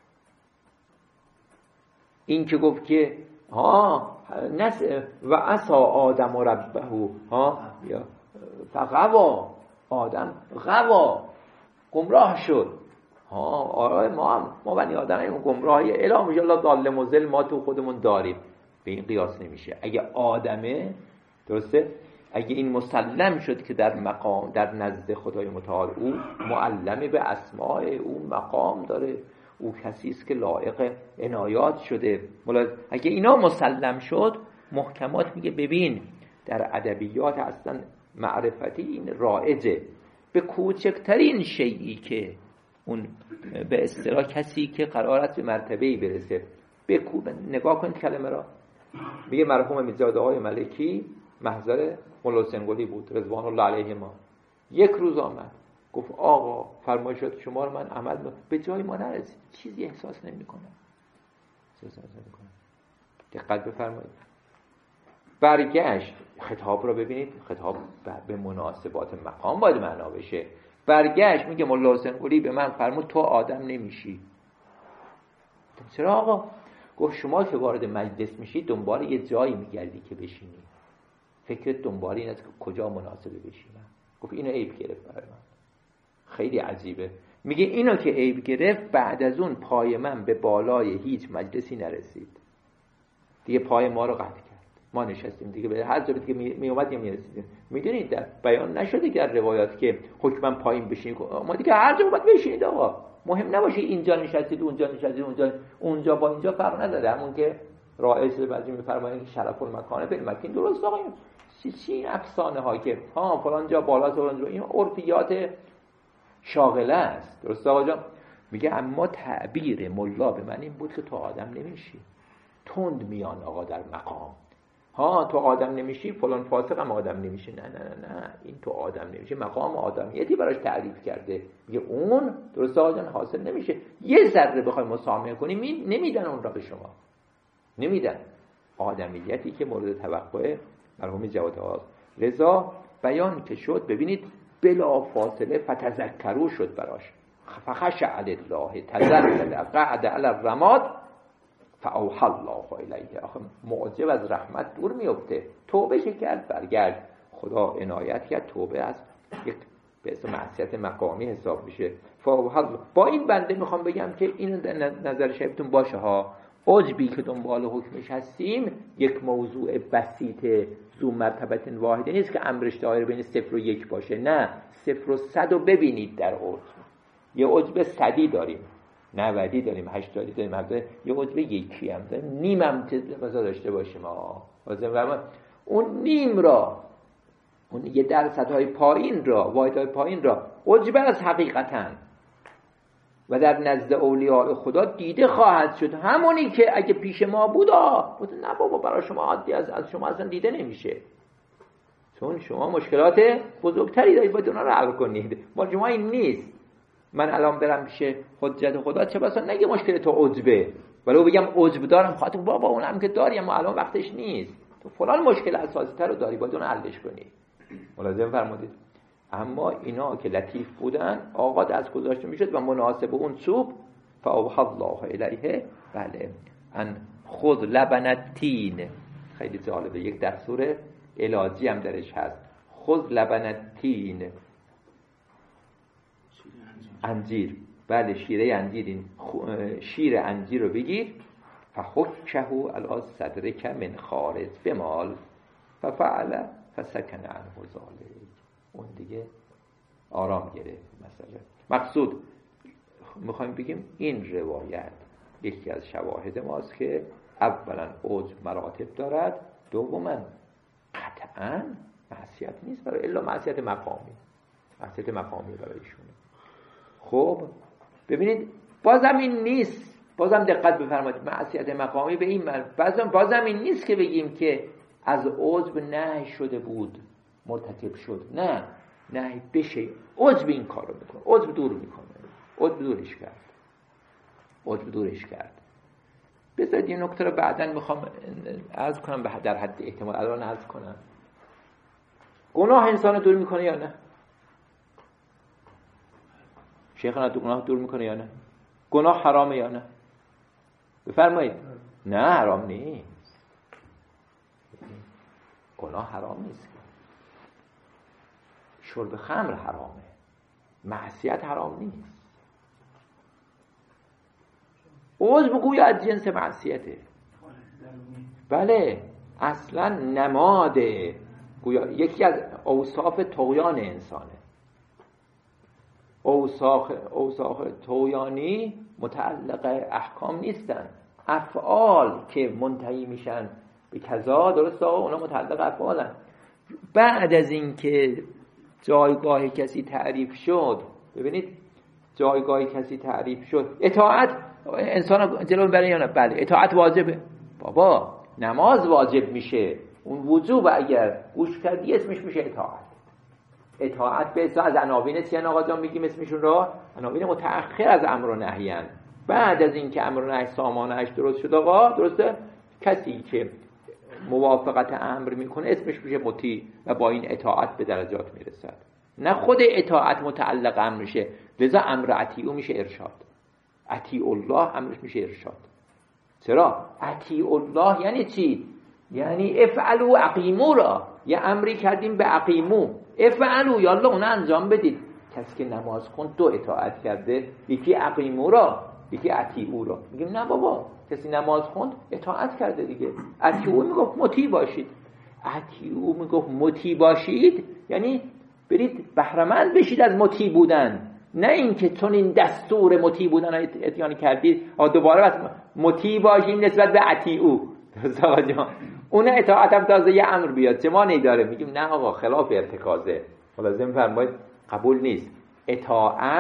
این که گفت که ها نس و عصا آدم و ربه ها یا فغوا، آدم غوا گمراه شد. ها آره ما هم ما بنی آدم هم گمراهی اله مجلا ضال مضل ما تو خودمون داریم. به این قیاس نمیشه. اگه آدمه درسته، اگه این مسلم شد که در مقام در نزد خدای متعال او معلم به اسماء او مقام داره، او کسی است که لایق عنایات شده. اگه اینا مسلم شد، محکمات میگه ببین در ادبیات اصلا معرفتی این رایجه. به کوچکترین شیئی که اون به اصطلاح کسی که قرار است به مرتبه‌ای برسه، به نگاه کنید کلمه را. میگه مرحوم میرزا آقای ملکی محضر مولا حسین قلی بود رضوان الله علیه ما. یک روز آمد گفت آقا فرمایشات شما رو من عمل به جای ما نرسید، چیزی احساس نمی‌کنم. احساس نمی‌کنم. دقت بفرمایید. برگشت، خطاب رو ببینید، خطاب به مناسبات مقام باید معنا بشه. برگشت میگه مولا حسین قلی به من فرمود تو آدم نمیشی. چرا آقا؟ گفت شما که وارد مجلس میشی دنبال یه جایی میگردی که بشینی، فکرت دنبال این است که کجا مناسبه بشینم. گفت اینو عیب گرفت برای من. خیلی عجیبه. میگه اینو که عیب گرفت، بعد از اون پای من به بالای هیچ مجلسی نرسید دیگه، پای ما رو قطع کرد. ما نشستیم دیگه، به هر جا دیگه می اومد یا میرسیدیم. میدونید در بیان نشده در روایات که حکما پایین بشینید، ما دیگه هر جا اومد بشینید آقا، مهم نباشه اینجا نشستید اونجا نشستید اونجا اونجا با اینجا فرق نداره. همون که رائج بعضی میفرمایند که شرف المکانه فی المکین. درست آقا چی چی افسانه ها که ها فلان جا بالا فلان جا، این عرفیات شاغله است. درست آقا جان؟ میگه اما تعبیر ملا به من این بود که تو آدم نمیشی، تند میان آقا در مقام. ها تو آدم نمیشی، فلان فاسق هم آدم نمیشه. نه نه نه نه، این تو آدم نمیشه، مقام آدمیتی براش تعریف کرده. میگه اون درست آدم حاصل نمیشه. یه ذره بخوای مسامحه کنی می نمیدن اون را به شما، نمیدن. آدمیتی که مورد توقع مرحوم جواد رضا بیان که شد، ببینید بلا فاصله فتذکروا شد براش، فخشع لله تذلل قعد علی الرماد فاوحى الله الیه. آخه معجب از رحمت دور میفته، توبه کرد برگشت، خدا عنایت کرد، توبه از یک به اسم معصیت مقامی حساب میشه. فاوحى با این بنده میخوام بگم که این نظر شایبتون باشه ها، عجبی که دنبال حکمش هستیم یک موضوع بسیط ذو مرتبه واحده نیست که امرش دایر بین صفر و یک باشه. نه، صفر و صد رو ببینید در عجب. یه عجب صدی داریم، نودی داریم، هشتادی داریم، هفته یه عجب یکی هم داریم، نیم هم مثلا داشته باشیم. اون نیم را، اون یه درصدهای پایین را، واحدهای پایین را عجب از حقیقتاً و در نزد اولیاء خدا دیده خواهد شد. همونی که اگه پیش ما بود آه نه بابا برای شما عادی، از, از شما اصلا دیده نمیشه، چون شما مشکلات بزرگتری دارید باید اونا رو حل کنید. ما شما این نیست. من الان برم پیش حجت خدا چه بسا نگه مشکل تو عجبه، ولو بگم عجب دارم، خاطر بابا اونم که داری اما الان وقتش نیست، تو فلان مشکل اساسی تر رو داری باید اون حلش کنی. ملاحظه فرمودید؟ اما اینا که لطیف بودن آقا دست گذاشته میشد و مناسب اون چوب فاوحى الله الیه. بله، ان خذ لبن التین، خیلی جالبه، یک دستور علاجی هم درش هست. خذ لبن التین، انجیر، بله شیره انجیر، این شیر انجیر رو بگیر، فحکه علی صدرک من خارج بمال ففعل فسکن عنه ذلک. اون دیگه آرام گرفت. مثلا مقصود میخوایم بگیم این روایت یکی از شواهد ماست که اولا عجب مراتب دارد، دوما قطعا معصیت نیست برای الا معصیت مقامی، معصیت مقامی برایشونه. خب ببینید بازم این نیست، بازم دقت بفرمایید، معصیت مقامی به این معنی بازم بازم این نیست که بگیم که از عجب نهی شده بود مرتکب شد. نه، نهی بشه، عجب این کارو میکنه، عجب دور میکنه، عجب دورش کرد، عجب دورش کرد. بذارید این نکته رو بعداً میخوام عرض کنم در حد احتمال، الان عرض کنم. گناه انسان دور میکنه یا نه؟ شیخنا گناه دور میکنه یا نه؟ گناه حرامه یا نه؟ بفرمایید. نه حرام نیست، گناه حرام نیست. شرب خمر حرامه، معصیت حرام نیست. عجب گویا از جنس معصیته. بله اصلا نماده، گویا یکی از اوصاف طغیان انسانه. اوصاف اوصاف طغیانی متعلق احکام نیستن، افعال که منتهی میشن به کذا، درسته، اونا متعلق افعالن. بعد از این که جایگاه کسی تعریف شد، ببینید جایگاه کسی تعریف شد، اطاعت انسان جلو بره یا نه؟ بله اطاعت واجبه. بابا نماز واجب میشه، اون وجوب اگر گوش کردی اسمش میشه اطاعت. اطاعت به اساس از عناوین چیان آقا جان میگیم اسمشون را؟ عناوین متأخر از امر و نهیان. بعد از این که امر و نهی سامانه‌اش درست شد آقا، درسته، کسی که موافقت امر میکنه اسمش میشه مطیع و با این اطاعت به درجات میرسد. نه خود اطاعت متعلق امر میشه، لذا امر اطیعو میشه ارشاد. اطیع الله امرش میشه ارشاد. چرا؟ اطیع الله یعنی چی؟ یعنی افعلوا اقیموا را، یه امری کردیم به اقیمو، افعلوا یا الله اون انجام بدید. کسی که نماز خوند دو اطاعت کرده، یکی اقیمو را یکی اطیعو را. میگیم نه بابا، کسی نماز خوند اطاعت کرده دیگه. اطیعو میگفت مطیع باشید، اطیعو میگفت مطیع باشید یعنی برید بهره‌مند بشید از مطیع بودن، نه اینکه چون این دستور مطیع بودن اتیان کردید آ دوباره بس مطیع باشید نسبت به اطیعو. اون اطاعت هم تازه یه امر بیاد چه معنی داره؟ میگیم نه آقا خلاف ارتکازه. لازم فرمایید قبول نیست. اطاعت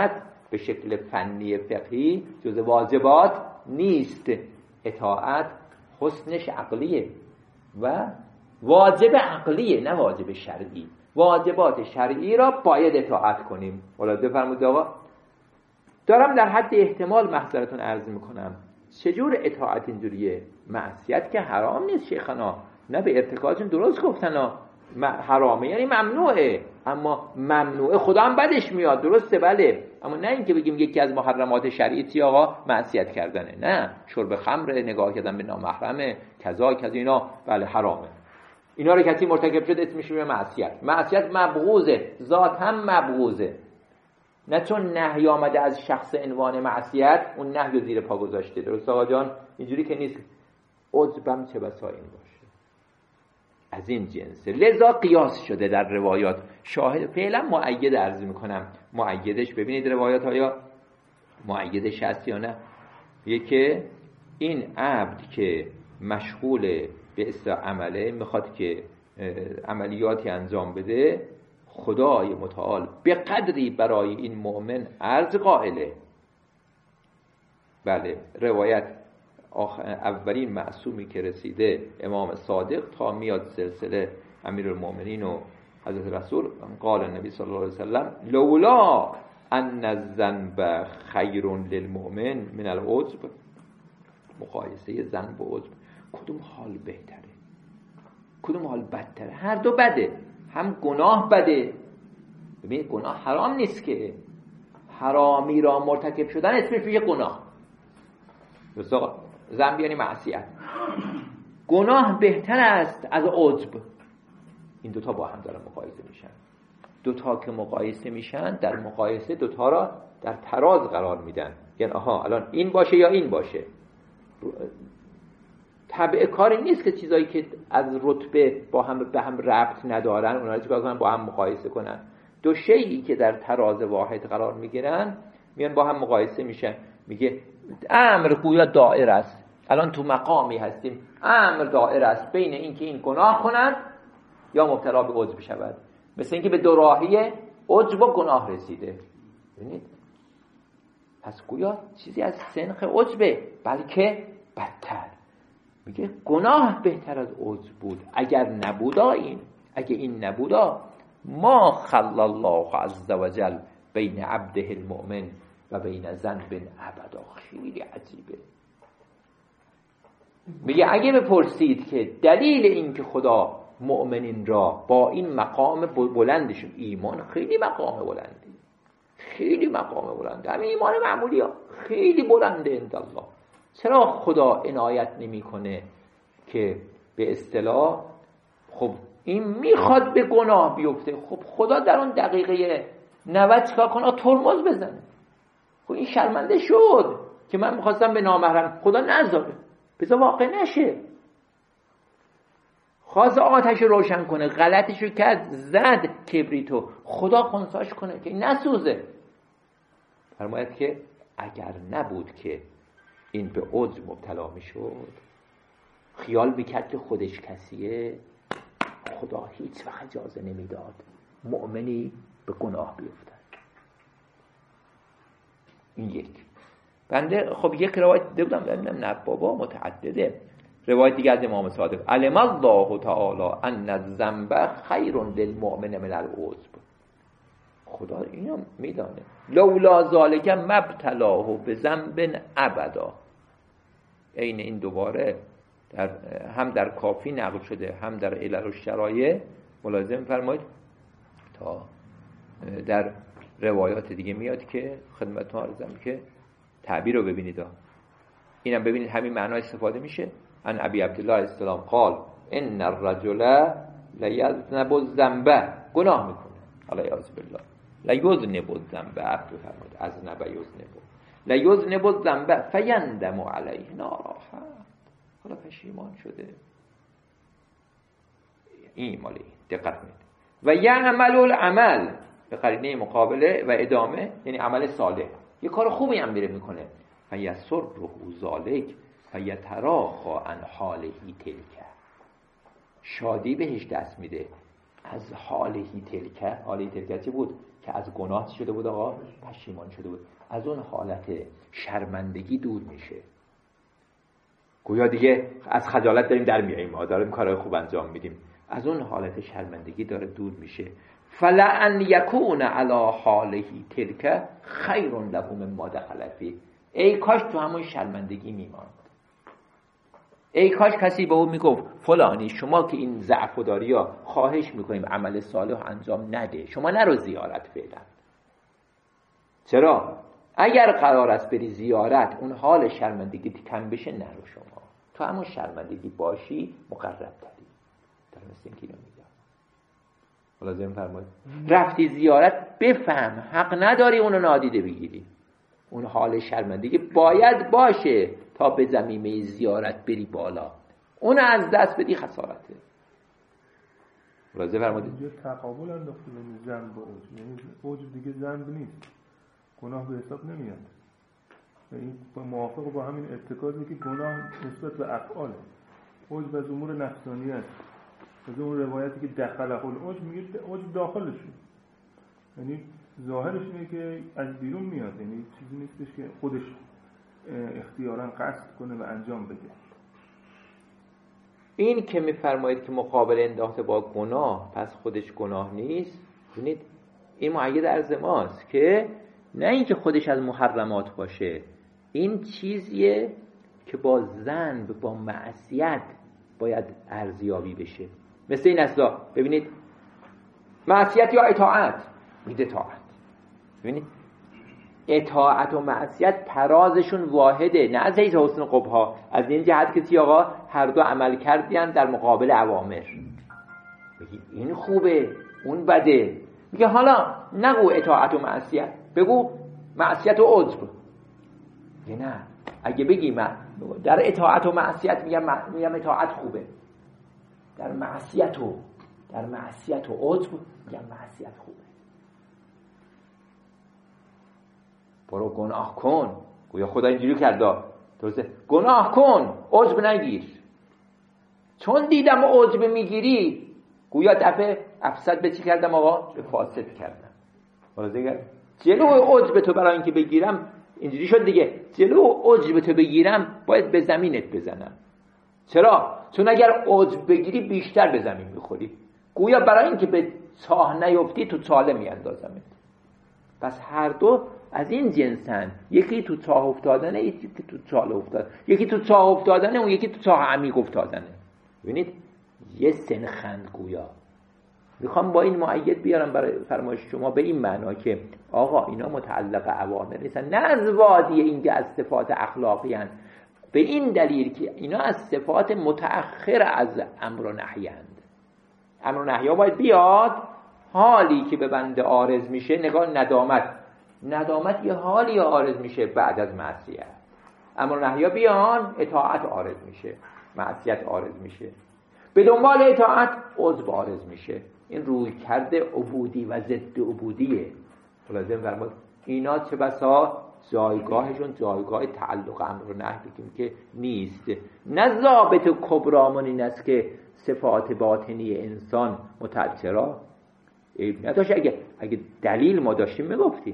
به شکل فنی فقهی جز واجبات نیست. اطاعت حسنش عقلیه و واجب عقلیه، نه واجب شرعی. واجبات شرعی را باید اطاعت کنیم. ملاحظه فرمودید آقا؟ دارم در حد احتمال محضرتون عرض میکنم. چجور اطاعت اینجوریه؟ معصیت که حرام نیست شیخنا، نه به ارتکابشون درست گفتن حرامه، یعنی ممنوعه، اما ممنوعه خدا هم بدش میاد، درسته بله، اما نه اینکه بگیم یکی از محرمات شرعی آقا معصیت کردنه، نه، شرب خمر، نگاه کردن به نامحرمه، کذا کذا، اینا بله حرامه. اینا رو کسی مرتکب شد اسمش میشه معصیت. معصیت مبغوضه، ذاتاً مبغوضه، نه چون نهی آمده از شخص عنوان معصیت اون نهی رو زیر پا گذاشته. درست آقا جان؟ اینجوری که نیست. عجبم چه بسا این باشه، از این جنسه. لذا قیاس شده در روایات. شاهد فعلا مؤید عرض میکنم، مؤیدش ببینید روایات ها مؤیدش هست یا نه. یکی این عبد که مشغول به اصطلاح عمله، میخواد که عملیاتی انجام بده، خدای متعال به قدری برای این مؤمن عرض قائله. بله، روایت اولین معصومی که رسیده امام صادق تا میاد سلسله امیرالمؤمنین و حضرت رسول، قال النبی صلی الله علیه وسلم لولا ان الذنب خیر للمؤمن من العجب. مقایسه ذنب و عجب، کدوم حال بهتره کدوم حال بدتره؟ هر دو بده. هم گناه بده، ببین گناه حرام نیست که، حرامی را مرتکب شدن اسمش میشه گناه. دوستا ذنب یعنی معصیت. گناه بهتر است از عجب. این دوتا با هم دارن مقایسه میشن. دوتا که مقایسه میشن، در مقایسه دوتا را در تراز قرار میدن، یعنی آها الان این باشه یا این باشه. طبع کاری نیست که چیزایی که از رتبه با هم به هم ربط ندارن اونها رو چیکار کنن؟ با هم مقایسه کنن. دو شیئی که در تراز واحد قرار میگیرن میان با هم مقایسه میشن. میگه امر گویا دائر است، الان تو مقامی هستیم امر دائر است بین این که این گناه کنند یا مبتلا به عجب شود. مثل اینکه به دوراهی عجب و گناه رسیده. ببینید پس گویا چیزی از سنخ عجبه، بلکه بدتر. میگه گناه بهتر از عجب بود. اگر نبودا این اگه این نبودا ما خلى الله عز وجل بین عبده المؤمن و بین ذنب ابدا. خیلی عجیبه. میگه اگه بپرسید که دلیل این که خدا مؤمنین را با این مقام بلندشون، ایمان خیلی مقام بلندی، خیلی مقام بلنده، همین ایمان معمولی ها خیلی بلنده عند الله، چرا خدا عنایت نمی کنه که به اصطلاح خب این میخواد به گناه بیفته، خب خدا در اون دقیقه نود چکار کنه؟ ترمز بزنه. خب این شرمنده شد که من میخواستم به نامحرم، خدا نذاره، بذار واقع نشه. خواست آتش روشن کنه، غلطشو کرد، زد کبریتو، خدا خونساش کنه که نسوزه. فرماید که اگر نبود که این به عجب مبتلا میشد، خیال میکرد که خودش کسیه، خدا هیچ وقت اجازه نمیداد مؤمنی به گناه بیفتد. این یک. بنده خب یک روایت دیدم ببینم نه بابا متعدده. روایت دیگه از امام صادق علم الله تعالی ان الذنب خیر للمؤمن من العجب. خدا اینو میدانه. لولا ذالک مبتلاه بذنب ابدا. این این دوباره در هم در کافی نقل شده هم در علل و شرایع. ملاحظه می‌فرمایید تا در روایات دیگه میاد که خدمتتون عرضم که تعبیر رو ببینید. اینم ببینید همین معنا استفاده میشه. ان ابی عبدالله السلام قال ان الرجل لیذنب الذنب، گناه میکنه، حالا یعوذ بالله، لیذنب الذنب، عبد فرمود از نبا یذنب، لیذنب الذنب فیندم علیه ناراحت، حالا پشیمان شده. این مالی دقت کنید. و یعمل العمل به قرینه مقابله و ادامه، یعنی عمل صالح، یه کار خوبی هم میره میکنه. فیسره ذالک فیتراخا عن حاله تلک، شادی بهش دست میده از حاله تلک. حاله تلک چی بود؟ که از گناه شده بود آقا، پشیمان شده بود. از اون حالت شرمندگی دور میشه. گویا دیگه از خجالت داریم در میاییم، ما داریم کارهای خوب انجام میدیم، از اون حالت شرمندگی داره دور میشه. فلان یکون علی حاله تلک خیر له مما دخل فیه. ای کاش تو همون شرمندگی میماند، ای کاش کسی به اون میگفت فلانی شما که این ضعف داری ها، خواهش میکنیم عمل صالح انجام نده، شما نرو زیارت فعلا. چرا؟ اگر قرار است بری زیارت اون حال شرمندگی کم بشه، نرو. شما تو همون شرمندگی باشی مقرب تری. در مثل این که اینو میگم لازم فرمایید رفتی زیارت بفهم حق نداری اونو نادیده بگیری. اون حال شرمندگی باید باشه تا به زمینه زیارت بری بالا. اون از دست بدی خسارته. لازم فرمایید یه تقابل انداخته بین ذنب و عجب، یعنی عجب دیگه ذنب نیست، گناه به حساب نمیاد. این موافق با همین ارتکازی که گناه نسبت به افعاله. عجب از امور نفسانی است. از اون روایتی که دخل العجب میگه عجب داخلشه، یعنی ظاهرش اینه که از بیرون میاد، یعنی چیزی نیستش که خودش اختیاراً قصد کنه و انجام بده. این که میفرمایید که مقابل انداخته با گناه پس خودش گناه نیست، ببینید این مؤید عرض ماست که نه اینکه خودش از محرمات باشه، این چیزیه که با ذنب با معصیت باید ارزیابی بشه. مثل این اصلا ببینید معصیت یا اطاعت، میده اطاعت. ببینید اطاعت و معصیت ترازشون واحده، نه از حیث حسن قبها، از این جهت که آقا هر دو عمل کردین در مقابل اوامر. بگی این خوبه اون بده، میگه حالا نگو اطاعت و معصیت، بگو معصیت و عجب. میگه نه، اگه بگی من در اطاعت و معصیت میگم میگم اطاعت خوبه، در معصیت و در معصیت و عجب میگم معصیت خوبه. برو گناه کن، گویا خدا اینجوری کرده، درسته؟ گناه کن عجب نگیر، چون دیدم عجب میگیری گویا دفعه افسد به چی کردم آقا؟ به فاسد کردم. درسته؟ جلو عجب تو برای اینکه بگیرم اینجوری شد دیگه، جلو عجب تو بگیرم باید به زمینت بزنم. چرا؟ چون اگر عجب بگیری بیشتر به زمین میخوری، گویا برای اینکه به چاه نیفتی تو چاله میاندازمت. پس هر دو از این جنسن، یکی تو چاه افتادنه، یکی تو چاله افتادنه، یکی تو چاه افتادنه، اون یکی تو چاه عمیق افتادنه. ببینید یه سنخند گویا. میخوام با این مؤید بیارم برای فرمایش شما به این معنا که آقا اینا متعلق اوامر نیستن، نه از وادی اینکه از صفات اخلاقی هن، به این دلیل که اینا از صفات متأخر از امر و نهی هند. امر و نهی ها باید بیاد، حالی که به بنده عارض میشه، نگاه ندامت، ندامت یه حالی عارض میشه بعد از معصیت. امر و نهی ها بیان، اطاعت عارض میشه، معصیت عارض میشه، به دنبال اطاعت عجب عارض میشه. این روی کرده عبودی و ضد عبودیه. لازم فرمود اینا چه بسا جایگاهشون جایگاه تعلق امر و نهی بگیم که نیست. نه ضابط کبرامون این است که صفات باطنی انسان متأثرا عیب نداشت. اگه اگه دلیل ما داشتیم میگفتیم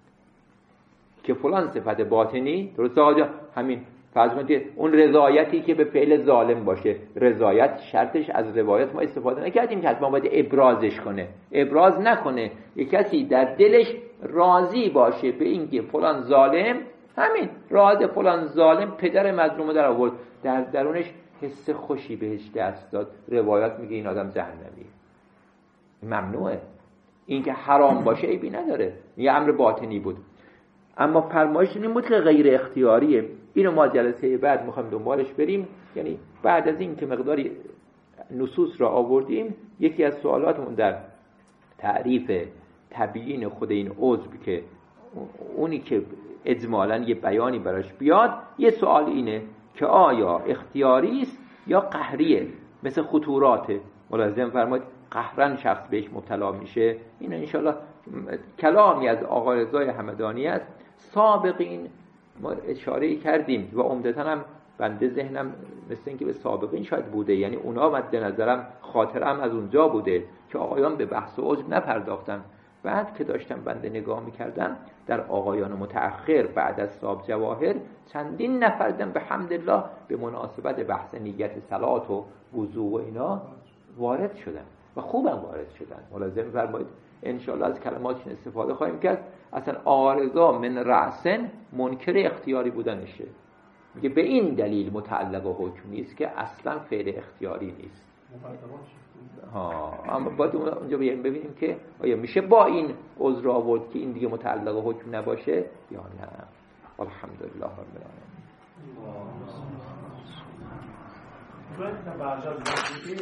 که فلان صفت باطنی درست آقا همین فرض کنید اون رضایتی که به فعل ظالم باشه، رضایت شرطش از روایت ما استفاده نکردیم که حتما باید ابرازش کنه، ابراز نکنه. یک کسی در دلش راضی باشه به اینکه فلان ظالم، همین راضی فلان ظالم پدر مظلوم در آورد، در درونش حس خوشی بهش دست داد، روایت میگه این آدم جهنمیه. ممنوعه. این که حرام باشه عیبی نداره، یه امر باطنی بود. اما فرمایش این بود که غیر اختیاریه. اینو ما جلسه بعد میخوایم دنبالش بریم، یعنی بعد از این که مقداری نصوص را آوردیم، یکی از سوالاتمون در تعریف تبیین خود این عضو که اونی که اجمالاً یه بیانی براش بیاد، یه سوال اینه که آیا اختیاری است یا قهریه؟ مثل خطورات ملازم فرماید قهرن شخص بهش مبتلا میشه. این انشالله کلامی از آقا رضای همدانی است. سابقین ما اشاره کردیم و عمدتاً هم بنده ذهنم مثل اینکه به سابقین شاید بوده، یعنی اونا مد نظرم خاطرم از اونجا بوده که آقایان به بحث و عجب نپرداختن. بعد که داشتم بنده نگاه میکردم در آقایان متأخر بعد از صاحب جواهر چندین نفر دیدم به حمدالله به مناسبت بحث نیت صلات و وضو و اینا وارد شدن و خوبم وارد شدن. ملاحظه می‌فرمایید انشاءالله از کلماتشون استفاده خواهیم کرد. اصلا آرزا من رأسن منکر اختیاری بودنشه، میگه به این دلیل متعلق و حکم نیست که اصلا فعل اختیاری نیست. ها اما باید اونجا ببینیم که آیا میشه با این عذر آورد که این دیگه متعلق و حکم نباشه یا نه. الحمدلله رب العالمین.